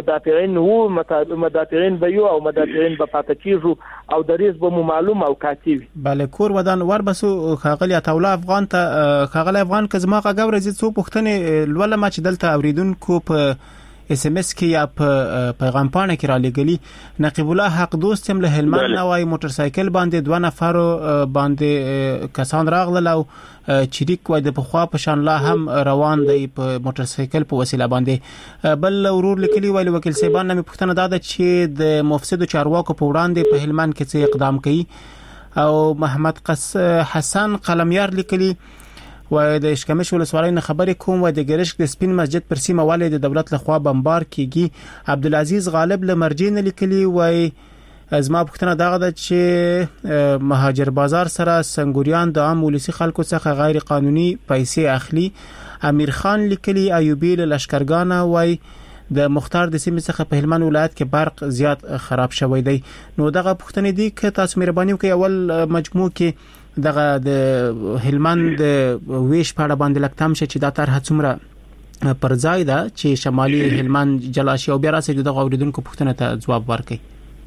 Speaker 8: مدافعین به یو او مدافعین به پاتې کیږي او د ریس به معلوم او کاتیوي
Speaker 3: bale کور ودان ور بسو خاغلی عطاوله افغان ته خاغلی افغان کزما غوړ زید څو پښتنه لوله ما چې دلته اوریدونکو په اس ام اس کې یا په پیغام پاڼه کې را لګلی نقیب الله حق دوست هم له هلمند نوای موټر سایکل باندې دوه نفر باندې کسان راغله او چریک وای د پخوا په شان لا هم روان دی په موټر سایکل په وسیله باندې بل ورور لیکلی ویل وکیل صاحبان مې پښتنه داده چې د مفسد چارواکو په وړاندې په هلمند کې څه اقدام کوي او محمد حسن قلمیار لیکلی و د اشکمش ولسوالۍ نه خبرې کوم و د ګرشک د سپین مسجد پر سیمه والي د دولت لخوا بمبار کیږي عبدالعزيز غالب لمرجین لیکلی و ازما پښتنه دغه د چې مهاجر بازار سره سنگوریان د عام ولسی خلکو څخه غیر قانوني پیسې اخلي امیر خان لیکلی ایوبی لشکرګانه وای د مختار د سیمې څخه په هلمند ولایت کې برق زیات خراب شوی دی. نو دغه پوښتنې دي چې تاسو مهرباني وکړئ اول مجموع کې دغه د هلمند ویش په اړه باندې لکتم شي چې دا طرح څومره پر ځای ده چې شمالي هلمند جلا شي او بیا راځي دغه اوریدونکو پوښتنه ته ځواب ورکړي.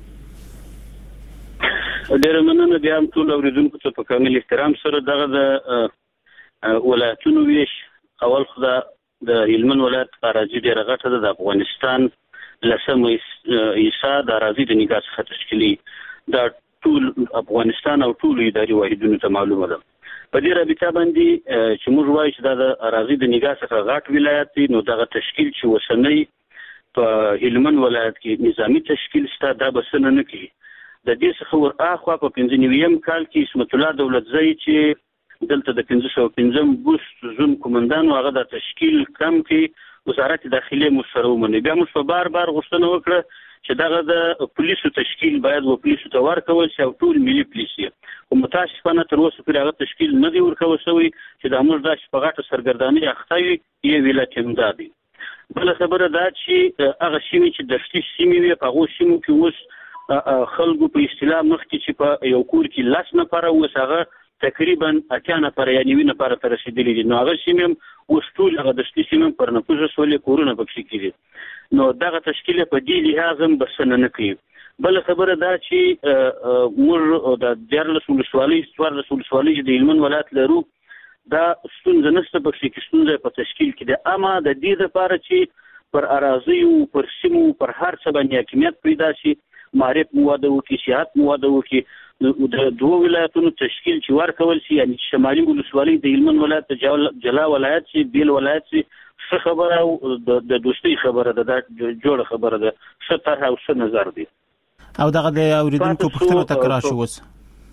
Speaker 9: ډېر مننه بیا هم ټول اوریدونکو ته په کامل احترام سره دغه د ولایتونو ویش اول خو د هلمند ولایت اراضي ډېره غټه ده. د افغانستان لسمه حصه د اراضي د نګاه څخه تشکیلي دا ټول افغانستان او ټول اداري واحدونو ته معلومه ده. په دې رابطه باندې چې موږ وایو چې دا د اراضي د نګاه څخه غټ ولایت دی نو دغه تشکیل چې وسنۍ په هلمند ولایت کې نظامی تشکیل شته دا بسنه نه کوي. د دې څخه ور اخوا په 95 کال کې اسمت الله دولتزی چې دلته د 1505 بوست زون کومندان هغه د تشکیل کم کې وزارت داخلي مشوره ومني. بیا موږ په بار غوښتنه وکړه چې دغه د پولیسو تشکیل باید و پولیسو ته ورکول شي او ټول ملي پولیس او متاسفانه تر اوسه پورې هغه تشکیل نه دی ورکول شوی چې د امر د شپږه سرګرداني اخته وي ویلات امدادي. بل خبره دا چې هغه شیمه چې د شتي سیمې وي په هغه شیمو کې اوس خلکو په اصطلاح مخکې چې په یو کور کې لاس نه پاره اوس هغه تقریبا 80 نفر یا 90 نفر ته رسیدلي دي. نو هغه سیمه اوس ټول هغه د شتي سیمه پر نفوذ سولې کورونه پکې کیږي. نو دغه تشکیل په دې لحاظ هم بسنه نه کوي. بل خبره دا چې موږ د دیارلس ولسوالۍ د هلمند ولایت لرو دا ستونزه نشته پکې کې ستونزه په تشکیل کې ده. اما د دې لپاره چې پر اراضي او پر سیمو پر هر څه باندې حاکمیت پیدا شي معرف مواده وکړي سیاحت مواده وکړي د دوه ولایتونو تشکیل چې ورکول شي یعنی شمالي ولسوالۍ د هلمند ولایت جلا ولایت شي بیل ولایت شي څه خبره او د دوستۍ خبره ده دا جوړه خبره ده څه طرح او څه نظر دی
Speaker 3: او دغه د اوریدونکو پوښتنه تکرار شو اوس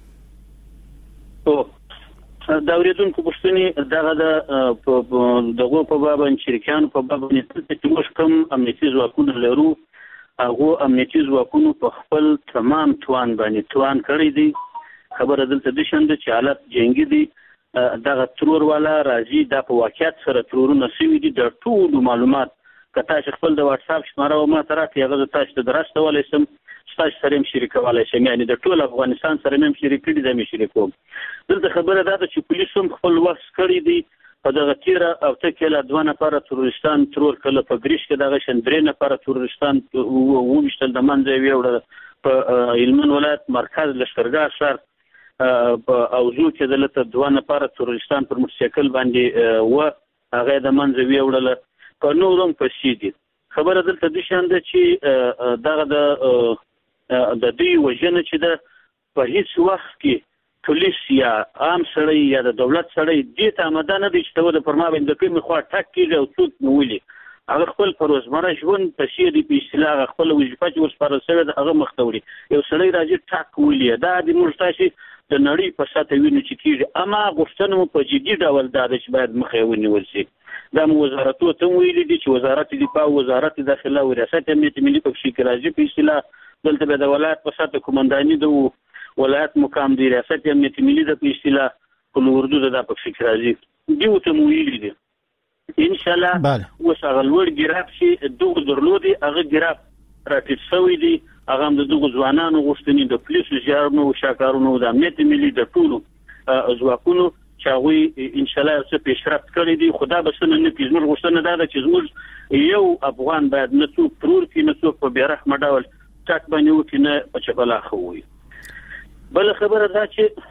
Speaker 9: دا اوریدونکو پوښتنې دغه دغه په باب شریکان په باب چې موږ کوم امنیتي ځواکونه لرو هغه امنیتي ځواکونو په خپل تمام توان باندې توان کړی دی. خبره دلته د شند چې حالت جنگي دي دغه ترور والا راځي د په واقعیت سره ترورونه سوي دي د ټول معلومات کته خپل د واتس اپ شماره او ما ترات یغه تاسو ته درسته ولې سم تاسو سره هم شریکولای شم یعنی د ټول افغانستان سره هم شریک دي د شریکوم. دلته خبره ده چې پولیسو خپل وخت کړی دي په دغه تیره او تکله 2 نفر ترورستان ترور کله په ګریش کې دغه شندرې نفر ترورستان ومشتل د منځ ویوړه په هلمند ولایت مرکز لشکرګاه شهر په اوزو کې دلته 2 نفر ترورستان پر موټرسایکل باندې و هغه د منځ ویوړل په نورم پسې دي. خبره دلته د شاند چې دغه د دوی وجنه چې د په هیڅ وخت کې پولیس یا عام سړی یا د دولت سړی دې ته آماده نه دي چې د پرما باندې کوم خو ټاک کیږي او څوک نولي هغه خپل پر روزمره ژوند په شی دی په اصطلاح خپل وظیفه چې ورسپارل شوی د هغه مختوري یو سړی راځي ټاک ولي دا د مرتاشي د نړۍ په ساته ویني چې کیږي اما غوښتنه په جدي ډول دا چې باید مخه ونیول شي. دا وزارتو ته ویلي دي چې وزارت دفاع وزارت داخله او ریاست امنیت ملي په شي کې راځي په اصطلاح دلته به د ولایت په ساته کومنداني د ولایت مقام دی ریاست امنیت ملي د په اصطلاح په اردو د په فکر راځي دیو ته ویلي دي ان شاء الله وسغل ور ګراب شي دغه درلودي هغه ګراب راټیټ شوی دی هغه د دغه ځوانانو غوښتنې د پولیسو جارمو او شاکارونو د امنیت ملي د ټولو ځواکونو چاوي ان شاء الله څه پیشرفت کړی دی خدا بسنه نه پیژمر غوښتنه ده چې زموږ یو افغان باید نه څوک ترور کې نه څوک په بیرحمه ډول ټاک باندې وکړي نه په چبلا خوي. بل خبره دا چې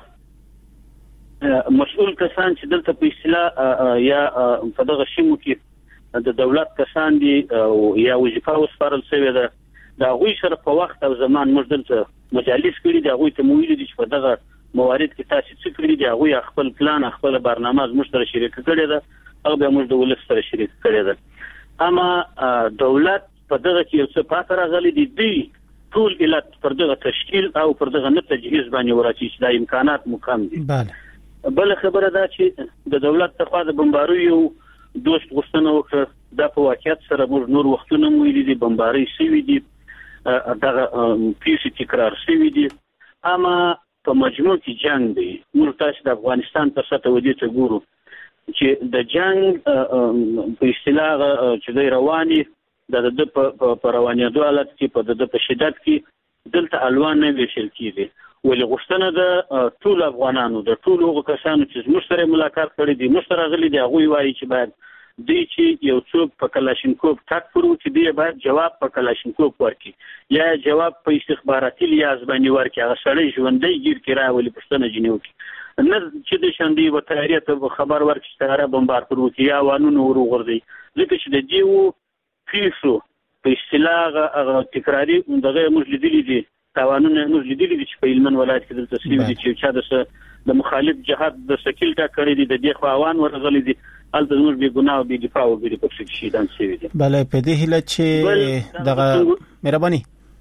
Speaker 9: مسؤل کسان چې دلته په اصطلاح یا په دغه شیمو کې د دولت کسان دي او یا وظیفه وسپارل شوی ده دا غوي سره په وخت او زمان موږ دلته مجالس کړي دا غوي ته مویل دي چې په دغه موارد کې تاسو څه کړی دی غوي خپل پلان خپل برنامه موږ سره شریک کړی ده او به موږ د ولس سره شریک کړی ده اما دولت په دغه کې څه پاتره غلي دي ټول علت پر دغه تشکیل او پر دغه نه تجهیز باندې وراتي چې د امکانات مقام دي. بل خبره دا چې د دولت څخه د بمباریو دوست غوښتنه وکړه د په واقعیت سره موږ نور وختونه مویل دي بمباری شوی دي دغه پیښې تکرار شوی دي اما په مجموع کې جنگ دی. موږ تاسو د افغانستان په سطح ودی ته ګورو چې د جنگ په اصطلاح چې د رواني د په روانېدو حالت کې په شدت کې دلته الوان نه ویشل کیږي ولې غوښتنه د ټول افغانانو د ټول هغو کسانو چې زموږ سره ملاقات کړي دي موږ سره غلي دي هغوی وایي چې باید دی چې یو څوک په کلاشینکوف ټاک پرو چې دی باید جواب په کلاشینکوف ورکړي یا جواب په استخباراتي لیاز باندې ورکړي هغه سړی ژوندی ګیر کړي راولي پښتنه جنیو کې نه چې د شاندي و تاریخ ته خبر ورکړي چې هغه بمبار پرو کې یا وانونو ورغورځي ځکه چې د دیو پیسو په اصطلاح تکراری دغه موږ لیدلې دي تاوانونه موږ لیدلې دي چې په هلمند ولایت کې دلته سوي دي چې چا د مخالف جهاد د سکیل ټا کړی دي د دې خوان ورغلي دي البته موږ به ګناه به دفاع وکړي په څه شي دان سوي دي
Speaker 3: بله په دې هله چې دغه مهرباني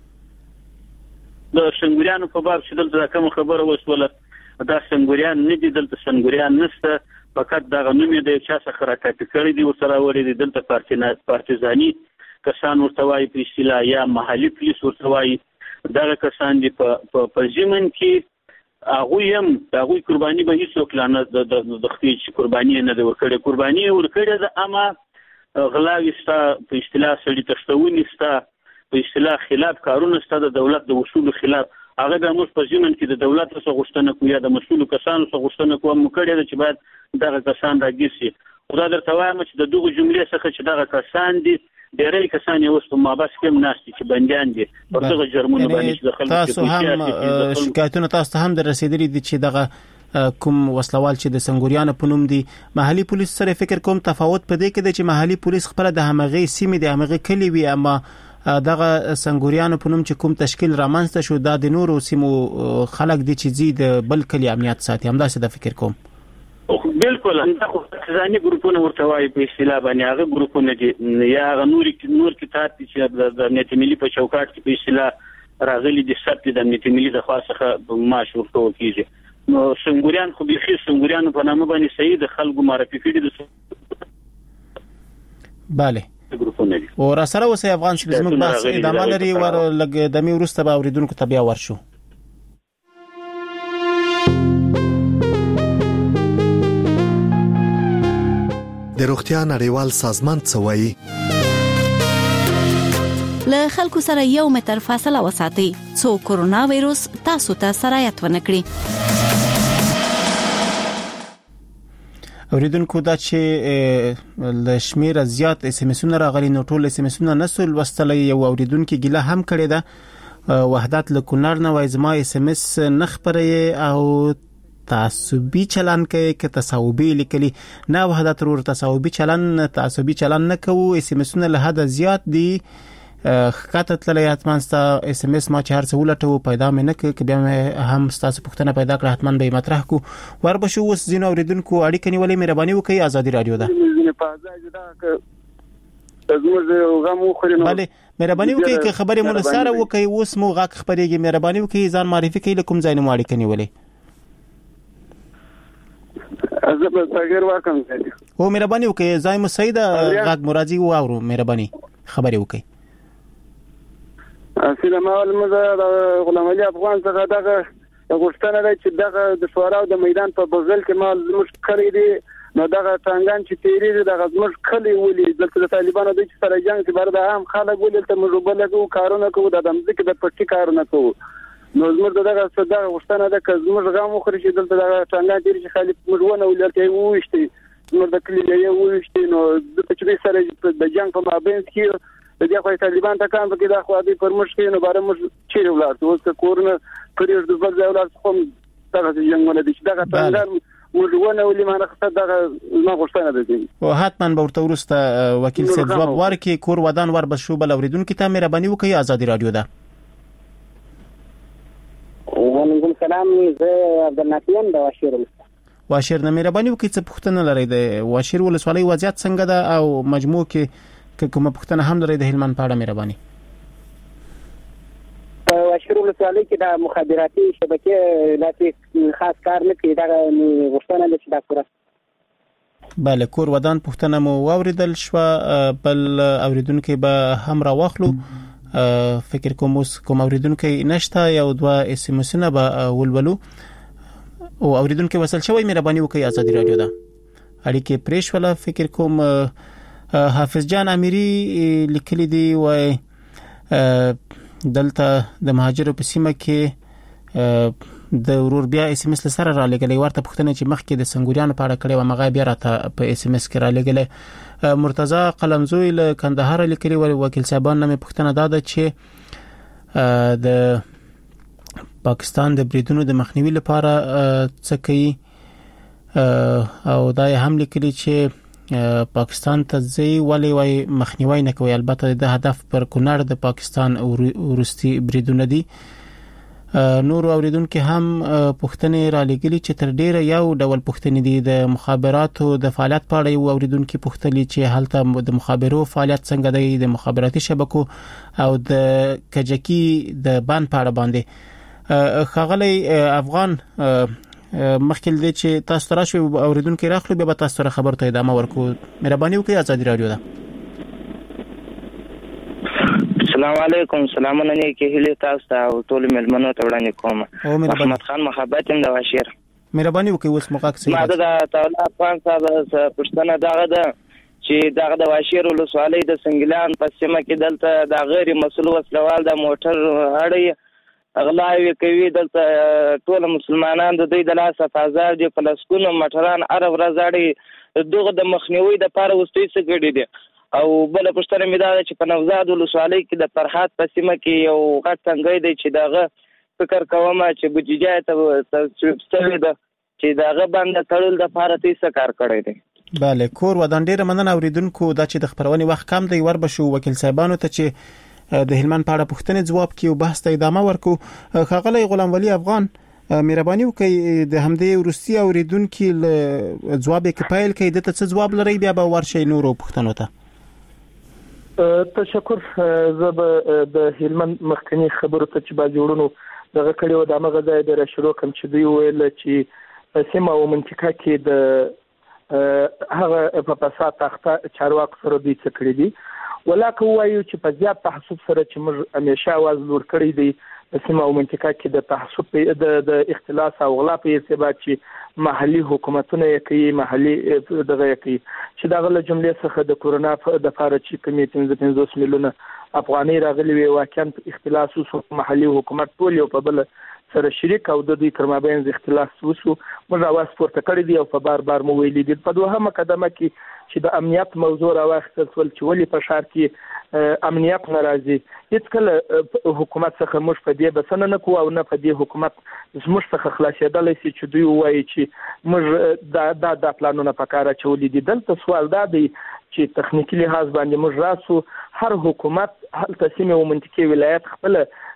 Speaker 9: د سنگوریانو په باب چې دلته کوم خبره وسوله دا سنگوریان نه دي دلته سنگوریان نشته فقط دغه نوم یې د چا څخه راکاپي کړی دي ورسره ورې دي دلته پارتیزانی کسان ورته وایي په اصطلاح یا محلي پولیس ورته وایي دغه کسان دي په ژمن کې هغه قرباني به هیڅوک لانه د خپل قرباني نه د ورکړې قرباني ورکړې د اما غلاوي ستا په اصطلاح سړي تشتونی ستا په اصطلاح خلاف کارونه ستا د دولت د اصول خلاف هغه د موږ په ژمن کې د دولت څخه غوښتنه کوي یا د مسؤل کسانو څخه غوښتنه کوي مکړې چې باید دغه کسان راګیر شي خدای درته وایم چې د دغه جملې څخه چې دغه کسان دي ډېری کسان یې اوس په مابس کې ناشتي چې بنديان دي پر دغه جرمونو باندې چې د خلکو
Speaker 3: تاسو هم شکایتونه تاسو هم در رسیدلي دي چې دغه کوم وسلوال چې د سنگوریانو په نوم دي محلي پولیس سره فکر کوم تفاوت پدې کې دی چې محلي پولیس خپل د همغه سیمې د همغه کلی وي اما دغه سنگوریانو په نوم چې کوم تشکیل رامنځته شو د نورو سیمو خلک دي چې زی د بل کلی امنیت ساتي هم دا څه د فکر کوم
Speaker 9: بالکل همدا ځاني ګروپونه ورته وایي په اصطلاح باندې هغه ګروپونه دي یا هغه نور کتاب چې د امنیت ملي په چوکاټ کې په اصطلاح راغلي دي ثبت د امنیت ملي د خاصه معاش ورکول کیږي نو سنگوریان خو بيخي سنگوریان په نامه باندې صحیح د خلکو معرفي کړي دي
Speaker 3: bale او را سره اوسه افغان چې زموږ بحث ادامه لري ور لګ دمي ورسته به اوریدونکو ته بیا ورشو
Speaker 15: د روغتیا نړیوال سازمان څوي
Speaker 16: له خلکو سره 1 متر فاصله وساتئ څو کورونا وایروس تاسو ته سرایت ونکړي
Speaker 3: اوریدونکو دا چې ل شمیر زیات اس ام اسونه راغلي نو ټول اس ام اسونه نسل وستلې یو اوریدونکو ګله هم کړی دا وحدت له کونړ نه وای زما اس ام اس نخبرې او تعصبي چلن کې ک تصاوبي لیکلي نه وحدت ور تصاوبي چلن تعصبي چلن نه کوو اس ام اسونه له حد زیات دي خاطر تللی اتمنستا اس ام اس ما چې هر څه ولټو پیدا مې نه ک بیا هم ستاسو پوښتنه پیدا کړه حتمان به مطرح کو ور بشو وس زینو اوریدونکو اړیکې نیولې مهرباني وکړئ ازادي رادیو ده بله مهرباني وکړئ ک خبرې مون سره وکړئ اوس مو غاک خبرېږي مهرباني وکړئ ځان معرفي کړئ کوم ځای نه اړیکې نیولې
Speaker 11: زه په څنګه ورکم
Speaker 3: او مهرباني وکړئ ځای مو سید غاک مرادي و اورو مهرباني خبرې وکړئ
Speaker 11: السلام علیکم غلام علي افغان څخه دغه غوښتنه ده چې دغه د شورا د میدان په بغل کې مال زموږ کړی دي نو دغه څنګه چې تیری دغه زموږ کلی ولي د طالبانو د سره جنگ چې برده هم خلک ولې ته موږ بلګو کارونه کوو د دمځکه د پټي کارونه کوو نو زموږ دغه صدا غوښتنه ده چې زموږ غو مخري چې دلته دغه څنګه تیری چې خالد موږ ونه ولرته وښتي زموږ د کلی یې وښتي نو د چې سره د جنگ په مابین کې د دې خو طالبان ته کار وکړي دا خو دې پر مشکل نه باره مش چیرې ولارته اوس کورونه پرېږ د بل ځای ولارته کوم دغه جنگونه دي چې دغه څنګه ورونه ولې ما نه خصه دغه ما غوښتنه ده
Speaker 3: او حتمان به ورته ورسته وکیل صاحب جواب ورکړي کور ودان ور بشو بل اوریدونکو ته مهرباني وکړئ ازادي رادیو ده
Speaker 14: وعلیکم السلام زه عبدالنافین د
Speaker 3: واشیر نه مهرباني وکړئ څه پوښتنه لرئ د واشیر ولسوالۍ وضعیت څنګه ده او مجموع کې کومه پوښتنه هم لري د هلمند په اړه مهرباني
Speaker 14: په واشیر ولسوالۍ کې د مخابراتي شبکې لاسي خاص کار نه کوي دا غوښتنه ده چې دا پوره
Speaker 3: بله کور ودان پوښتنه مو واوریدل شو بل اوریدونکو به هم را واخلو فکر کوم اوریدونکو نشته یو دوه اس ام اسونه به ولولو او اوریدونکو وصل شوی مهرباني وکړئ ازادي رادیو ده اړیکې پریش ولا فکر کوم حافظ جان اميري لیکلي دی وای دلته د مهاجرو په سیمه کې د ورور بیا اس ام اس سره را لګلې ورته پښتنه چې مخکې د سنگوریانو په اړه کړي و مغه بیا راته په اس ام اس کې را لګلې مرتضی قلمزوی له کندهار لیکلي وکیل صاحبان نه پښتنه داده چې د پاکستان د بریدونو د مخنیوي لپاره څه کوي او دا هم لیکلي چې پاکستان ته ځي ولې وای مخنیوي نه کوي البته د هدف پر کونړ د پاکستان ورستي بریدونه دي نور اوریدونکو هم پښتنې را لګلي چې تر ډیره یو ډول پښتنې دي د مخابراتو د فعالیت په اړه یو اوریدونکو پښتلي چې هلته د مخابرو فعالیت څنګه دی د مخابراتي شبکو او د کجکی د بان په اړه باندې خغلی افغان مخکې دې چې تاسو راشي اوریدونکو راخلو به تاسو سره خبر ته ادامه ورکو مهرباني وکړئ آزادي رادیو ده
Speaker 17: السلام علیکم سلامونه نیکه هلي تاسو ته ټول ملمنو ته وړاندې کوم محمد خان محبت هم د واشیر
Speaker 3: مهرباني وکړئ اوس موقع کې
Speaker 17: ما د تعالی افغان صاحب پښتنه دغه ده چې دغه د واشیر ولسوالۍ د سنگلان په سیمه کې دلته د غیر مسؤل وسلوال د موټر اړي اغلاوي کوي دلته ټول مسلمانان د دوی د لاس افزار دي فلسطین مټران عرب راځي دغه د مخنیوي د پاره وستوي څه کړي دي او بل پښتنه مې دا چې په نوزاد ولسوالۍ کې د فرحات په سیمه کې یو غټ څنګه دی چې دغه فکر کوم چې بججا ته ستوي ده چې دغه باندې تړل د پاره تیسه کار کړی دی
Speaker 3: bale کور ودان ډیر مننه اوریدونکو دا چې د خبرونې وخت کم دی ور بشو وکیل صاحبانو ته چې د هلمند په اړه پوښتنې جواب کیو بحث ته ادامه ورکو خغلی غلام ولی افغان مهرباني وکړئ د همدې روسي اوریدونکو جواب کې پایل کې د څه جواب لري بیا به ورشي نورو پوښتنو ته
Speaker 8: تشکر زب د هلمند مخکنی خبرو ته چې باز جوړونو دغه کړي و د مغزه د رشرو کم چې دی ویل چې سیمه او منطقه کې د هغه په پاسه تخته چارواکو سره د څه کړی دي ولکه وایو چې په زیات تحسب سره چې موږ همیشه आवाज لور کړی دی د سیمه او منطقه کې د تحسب د اختلاس او غلا په ثبات چې محلي حکومتونه کوي محلي دغه کوي چې دغه له جملې څخه د کورونا د لپاره چې کمیټې 15 میلیونه افغاني راغلي وي واقعا اختلاس او محلي حکومت ټول یو په بل سره شریک او د دې ترمابین اختلاف وسو موږ आवाज پورته کړی دی او په بار مو ویلي دي په دوهمه قدمه کې چې د امنیت موضوع راوخته ول چې ولې په شهر کې امنیت ناراضي هیڅ کله حکومت څخه موږ په دې بسنه نه کوو او نه په دې حکومت زموږ څخه خلاصېدل شي چې دوی وایي چې موږ د پلانونه په کار اچولې دي دلته سوال دا دی چې تخنیکی لحاظ باندې موږ راسو هر حکومت هل تسمه او منطقي ولایت خپل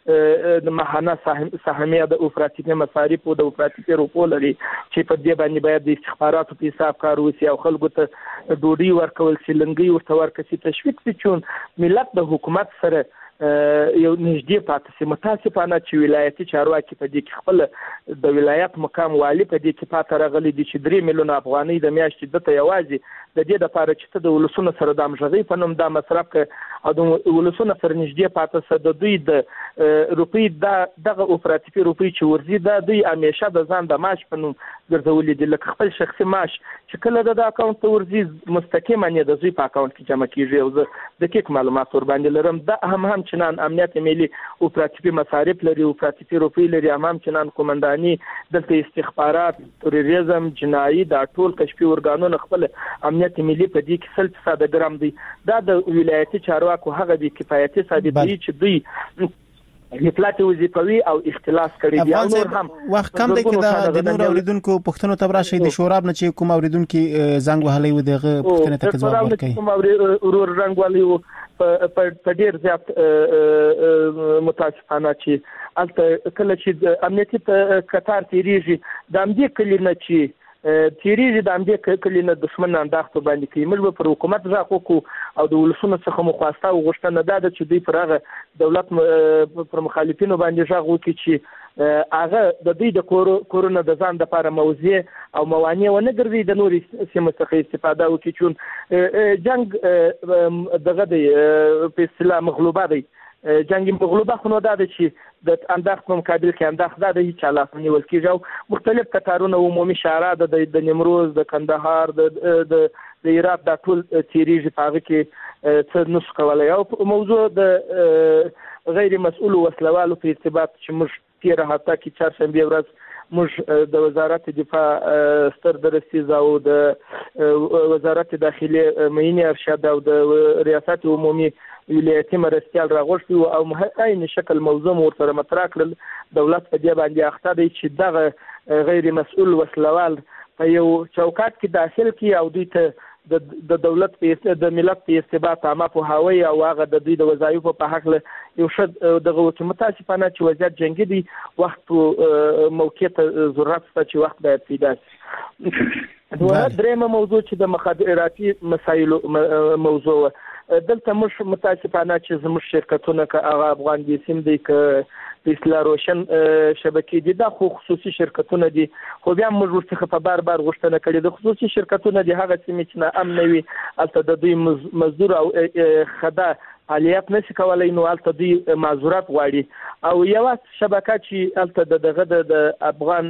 Speaker 8: د مهانه سهمیه د افراطي مصارف او د افراطي روپو لري چې په دې باندې باید د استخباراتو په حساب کار وسی او خلکو ته ډوډۍ ورکول شي لنګي ورته ورکړي تشویق شي چې ملت د حکومت سره یو نږدې پاتې سي متاسفانه چې ولایتي چارواکي په دې کې خپل د ولایت مقام والی په دې کې پاتې راغلي دي چې 3 میلیونه افغانۍ د میاشتې د ته یوازې د دې لپاره چې ته د ولسونو سره د امژغي په نوم د مصرف او د ولسونو سره نږدې پاتې سره د دوی د روپی دغه افراطي روپی چې ورزي د دوی همیشه د ځان د معاش په نوم ګرځولې دي لکه خپل شخصي معاش چې کله د اکاونټ ته ورزي مستقیما نه د دوی په اکاونټ کې جمع کیږي او د دقیق معلومات ور باندې لرم د هم چنان امنیت ملي افراطي مصارف لري افراطي روپی لري هم چنان کومنداني دلته استخبارات تروریزم جنایي د ټول کشفي ورګانونو خپل امنیت ملي په دې کې 100% ګرام دي دا د ولایتي چارواکو هغه د کفایتي ثابت دي چې دوی اطلاعات وظیفوي او اختلاس کړي دي او نور هم
Speaker 3: وخت کم دی چې د نور اوریدونکو پښتنو ته راشي د شوراب نه چې کوم اوریدونکو زنګ وهلي و دغه پښتنه ته ځواب ورکړي
Speaker 8: کوم ورور رنګ والی په ډیر زیات متاسفانه چې البته کله چې امنیتي قطار تیریږي د امدې کلینه چې تیریږي د امدې کلینه دښمن انداخته باندې کوي موږ پر حکومت راکو او د ولسونو څخه مخواسته او غوښتنه ده چې دوی پر هغه دولت پر مخالفینو باندې ژغ وکړي چې هغه د دوی د کورونا د ځان لپاره موضوع او موانع ونه ګرځي د نوري سیمه څخه استفاده وکړي چې جنگ دغه د په اصطلاح مغلوبه دی جنگ مغلوبه خو نو دا چې د انداخت په مقابل کې انداخت دا د هیڅ علاقه نیول کېږي او مختلف قطارونه عمومي شعارات د نیمروز د کندهار د عراق د ټول تیریږي په هغه کې څه نس کولای او موضوع د غیر مسؤل وسلوالو په ارتباط چې موږ تیر هفته کې چهارشنبه ورځ موږ د وزارت دفاع ستر درستیز او د وزارت داخلي معین ارشاد او د ریاست عمومي ولایتي مرستيال راغوښتي او عین شکل موضوع ورته مطرح کړل دولت په دې باندې اخته دی چې دغه غیر مسؤل وسلوال په یو چوکاټ کې داخل کی او دوی ته د دولت په د ملت په ارتباط عامه په هوای او هغه د دوی د وظایفو په حق له یو شد دغه متاسفانه چې وضعیت جنگي دی وخت موقع ته ضرورت شته چې وخت باید پیدا شي درېمه موضوع چې د مخابراتي مسایلو موضوع دلته موږ متاسفانه چې زموږ شرکتونه که هغه افغان بیسیم دی که اصلاح روشن شبکې دي دا خو خصوصي شرکتونه دي خو بیا موږ ورڅخه په بار غوښتنه کړې د خصوصي شرکتونه دي هغه سیمې چې نه امن وي البته د دوی مزدور او خدا فعالیت نشي کولای نو البته دوی معذورات غواړي او یو شبکه چې البته دغه د افغان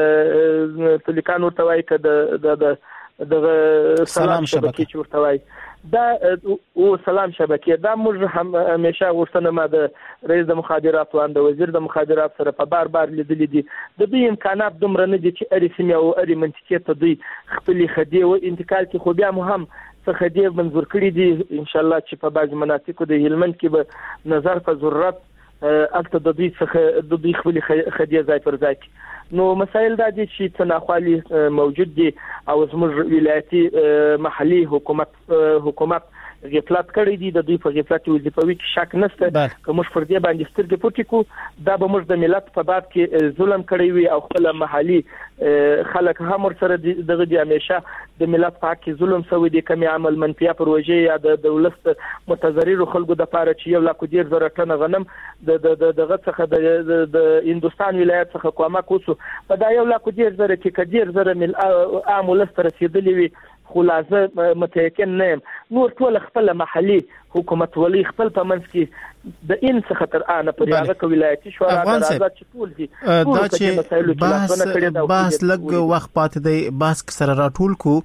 Speaker 8: فلیکان ورته وایي که د سلام شبکې چې ورته وایي دا او سلام شبکې دا موږ هم همیشه غوښتنه ما د رئیس د مخابراتو او د وزیر د مخابراتو سره په بار لیدلې دي د دوی امکانات دومره نه دي چې اړ سیمه او اړ منطقه ته دوی خپل خدي او انتقال کې خو بیا هم څه خدي منظور کړی دي ان شاء الله چې په بعض مناطقو د هلمند کې به نظر په ضرورت البته د دوی څخه د دوی خپل خدي ځای پر ځای نو مسائل دا دي چې تناخوالي موجود دي او زموږ ولایتي محلي حکومت غفلت کړی دي د دوی په غفلت وظیفوي کې شک نشته که موږ پر دې باندې سترګې پټې کو دا به موږ د ملت په باب کې ظلم کړی وي او خپل محلي خلک هم سره دغه دي همیشه د ملت په حق کې ظلم شوی دي کمی عمل منفي پروژې یا د دولت متضرر خلکو د لپاره چې 1,000 ټن غنم دغه څخه د هندستان ولایت څخه کومه کوسو په دا 1,000 کې کډیر زره مل عامل سره رسیدلی وي خلاصه متيقن نه نور ټول خپل محلي حکومت ولي خپل په منځ کې د ان څخه تر انه پر هغه کویلایتي شورا د آزاد ټول دي
Speaker 3: دا چې بحث لګ وخت پات دی بحث سره راټول کو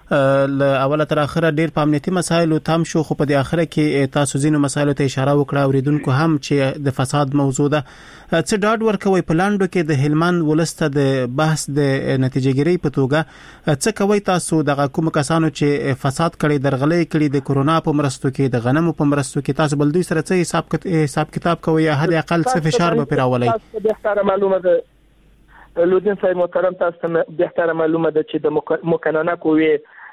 Speaker 3: ل اوله تر اخره ډیر په امنیتي مسایلو تام شو خو په د اخره کې تاسو زینو مسایلو ته اشاره وکړه اوریدونکو هم چې د فساد موضوع ده څه ډاډ ورکوي پلاندو کې د هلمند ولسته د بحث د نتیجهګیری په توګه څه کوي تاسو د کوم کسانو چې فساد کړي درغلې کړي د کورونا په مرستو کې د غنمو په مرستو کې تاسو بل دوی سره څه حساب کتاب کوي یا حد اقل څه فشار به پیراولي
Speaker 8: به معلومه ده لودین صاحب محترم تاسو به معلومه ده چې د مقننه کوي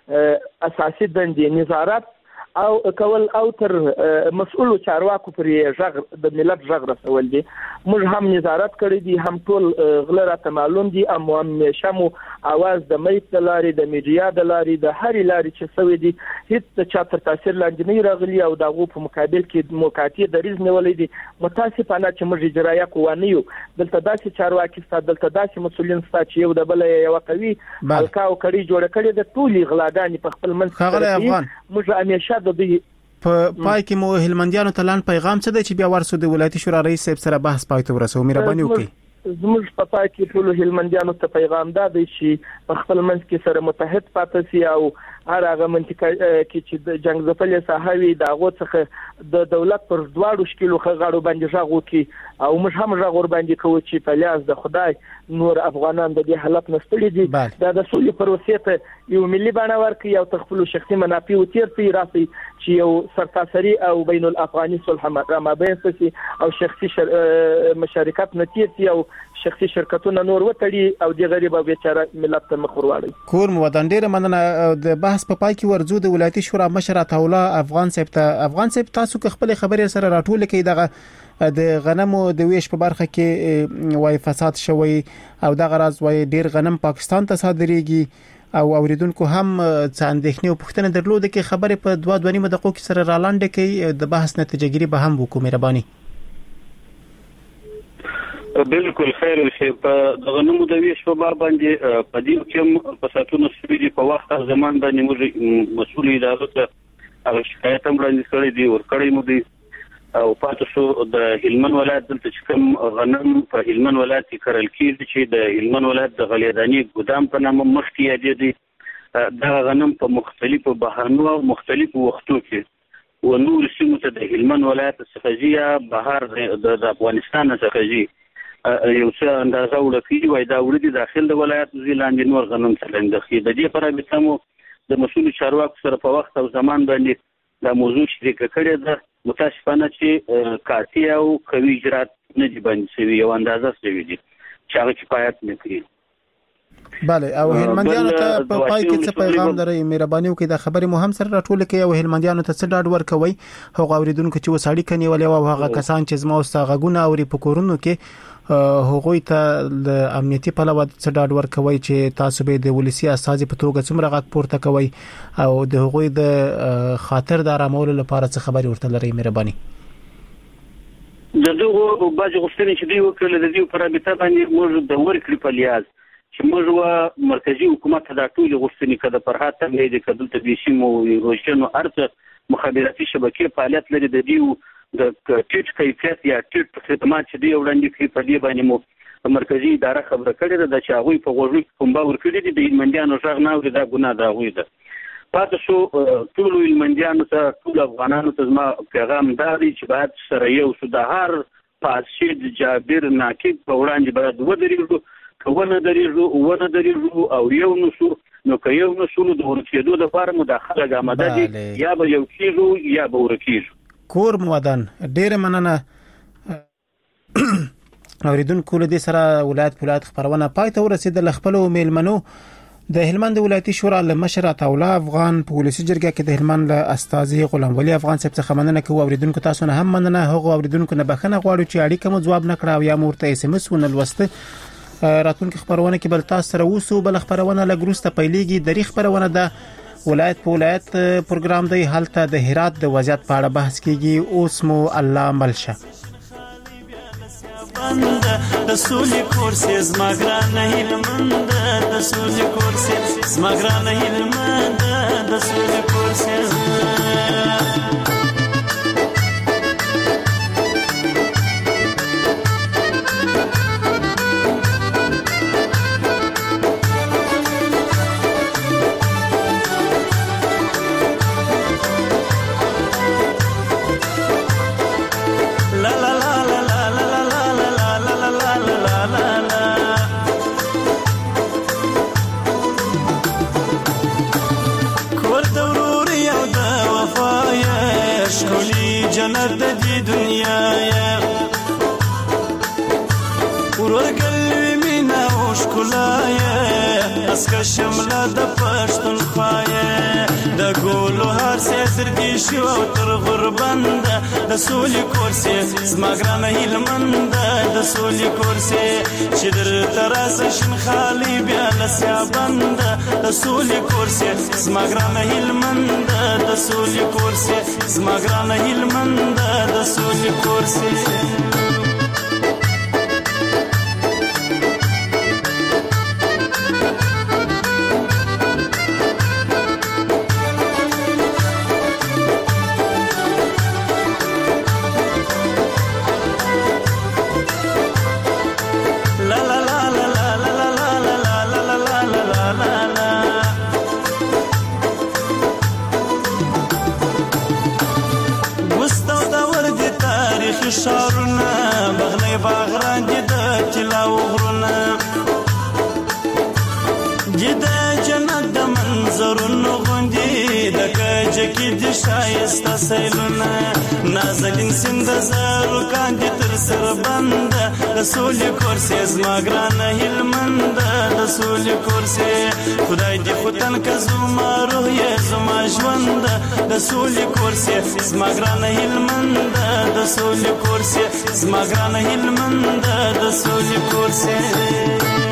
Speaker 8: اساسي دندې نظارت او کول او تر مسؤل چارواکو پر ژغ د ملت ژغ رسول دي موږ هم نظارت کړی دي هم ټول غلره معلوم دي او شمو اواز د میت لاري د میډیا د لاري د هر لاري چې سوي دي هیڅ چا تر تاثیر لاندې نه راغلي او دغه په مقابل کې موقعتي دریز نیولې دي متاسفانه چې موږ اجرایه قوانیو دلته داسې چارواکي ستاسو دلته داسې مسولین ستاسو چې یو د بل یو قوي حلقه او کړي جوړ کړي د ټولي غلاګانی په خپل منځ موږ همیشه د
Speaker 3: په پای کې مو هلمندیانو ته لاند پیغام څه دی چې بیا ورسو د ولایتي شورا رئیس صاحب سره بحث پای ته ورسو مهرباني وکړئ
Speaker 8: زموږ په پای کې ټول هلمندیانو ته پیغام دی چې په خپل منځ کې سره متحد پاتې شي او هغه منطقه کې چې د جنگ ځپلې صحوي دغه څخه د دولت پر دواړو شکلو غاړو باندې ژغو کې او موږ هم ژغور باندې کوو چې په لاس د خدای نور افغانان د دې حالت نستړي دي د سولې پروسې ته یو ملي بڼه ورکړي او تخپل شخصي منافع او تیر راسي چې یو سرتاسري او بین الافغاني صلح مابین سي او شخصي مشارکت نتیجه او شخصي شرکتونه نور وټړي او د غریب او بیچاره ملت ته مخ وروړي
Speaker 3: کور مو ودان ډیر مننه د بحث په پای کې ورزو د ولایتي شورا مشر عطاولا افغان صاحب تاسو خپل خبرې سره راټول کړئ دغه د غنمو د ویش په برخه کې وای فساد شوی او دغه راز وای ډیر غنم پاکستان ته صادریږي او اوریدونکو هم څه اندېښنې او پوښتنه درلوده کې خبرې په 2.5 دقیقو کې سره رالاند کې د بحث نتیجهګیری به هم وکړو مهرباني
Speaker 9: بالکل خیر شي په غنمو د ویش په بار باندې په دې کې په ساتونو سپیډي په وخت زمان باندې موږ مسؤل ادارو ته هغه شکایت هم وړاندې کړی دی ور کړی مو دی او پاتې شو د هلمند ولایت دلته چې کوم غنم په هلمند ولایت کې کرل کېږي چې د هلمند ولایت د غلیدانی ګودام په نامه مخکې یادېږي دا غنم په مختلفو بهرنو او مختلفو وختو کې و نور سیمو ته د هلمند ولایت څخه یا بهر د افغانستان څخه یو څه اندازه وړي وای دا وړي داخل د ولایت ځلاندې نور غنم څرګندخي د دې پر بتمو د مسؤل چارواکو سره په وخت او زمان باندې دا موضوع شریک کړی ده متاسفانه چې کاټي او قوي اجرات نه دي باندې شوی یو اندازه شوی دي چې هغه کفایت نه کوي.
Speaker 3: بله او هلمندیانو ته په پای کې څه پیغام درئ؟ مهرباني وکړئ د خبرې مهم سره راټول کړئ او هلمندیانو ته څه ډاډ ورکوي هغه اوریدونکو چې وساړي کني ولې او هغه کسان چې زما واست غږونه اوري په کورونو کې هغوی ته د امنیتي پلوه څه ډاډ ورکوي چې تاسو به د ولسی استاد په توګه څومره غږ پورته کوي او د هغوی د خاطر د آرامولو لپاره څه خبري ورته لري؟ مهرباني.
Speaker 9: د دغه باج غوښتنې چې دی وکړل د دې پر رابطه باندې موږ د ورکړې په لیاز چې موږ مرکزی حکومت ته د ټول غوښتنې کده پر هاته نه دي کدل ته بيسمو روشنو ارته مخابراتي شبکې فعالیت لري د دې د ټیټ کیفیت یا ټیټ خدمات چې دی وړاندې کوي په دې باندې مو مرکزی اداره خبره کړې ده چې هغه په غوږ کې کوم باور کړی دي د هلمندیانو ژغ نه اوري دا ګناه ده هغوی ده. پاتې شو ټول هلمندیانو ته ټول افغانانو ته زما پیغام دا دی چې باید سره یو شو د هر فاسد جابر ناکب په وړاندې باید ودرېږو ونه درېږو او یو نشو نو که یو نشو د ورکېدو لپاره مداخله آماده دي یا به یو کېږو یا به ورکېږو.
Speaker 3: کور مودن ډېر مننه اوریدونکو له دې سره ولایت خبرونه پای ته ورسېدل. خپل میلمنو د هلمند ولایتي شورا له مشر عطاالله افغان په ولسی جرګه کې د هلمند له استاذ غلام ولی افغان صاحب څخه مننه کوم. اوریدونکو تاسو نه هم مننه هغه اوریدونکو نه بخنه غواړو چې اړیکه مو جواب نکړه او یا مورته اس ام اس ونه لوسته راتونکو خبرونه کې بل تاسو سره وسو بل خبرونه لګروسته پیلېږي د ریخ خبرونه ده ولایت په ولایت پروګرام دی حالت د هرات د وضعیت په اړه بحث کیږي. اوس مو الله ملشه د سولې کورسې زماګرانه هلمند د سولې کورسې زماګرانه هلمند د سولې کورسې جنت دی دنیا یا ورګل مینا او شکلایا اسکه شمله د پښتون خوایا د ګولو هر سر کې شو تر غربند د سولې کورسې زماګرانه هلمند د سولې کورسې چې در تراس شن خالی بیا لسیا بند د سولې کورسې زماګرانه هلمند د سولې کورسې زماګرانه هلمند د سولې کورسې شارونه بغلې باغران دي د چلا وغرونه جد جنت د منظرونو غوندي د کج کې د شایسته سیلونه نازلین سند زارو کاندي تر سر بند د سولې کورسې زماګرانه هلمند د سولې کورسې خدای دې ختن کزما روح یې زما ژوند د سولې کورسې زماګرانه هلمند د سولې کورسې زماګرانه هلمند د سولې کورسې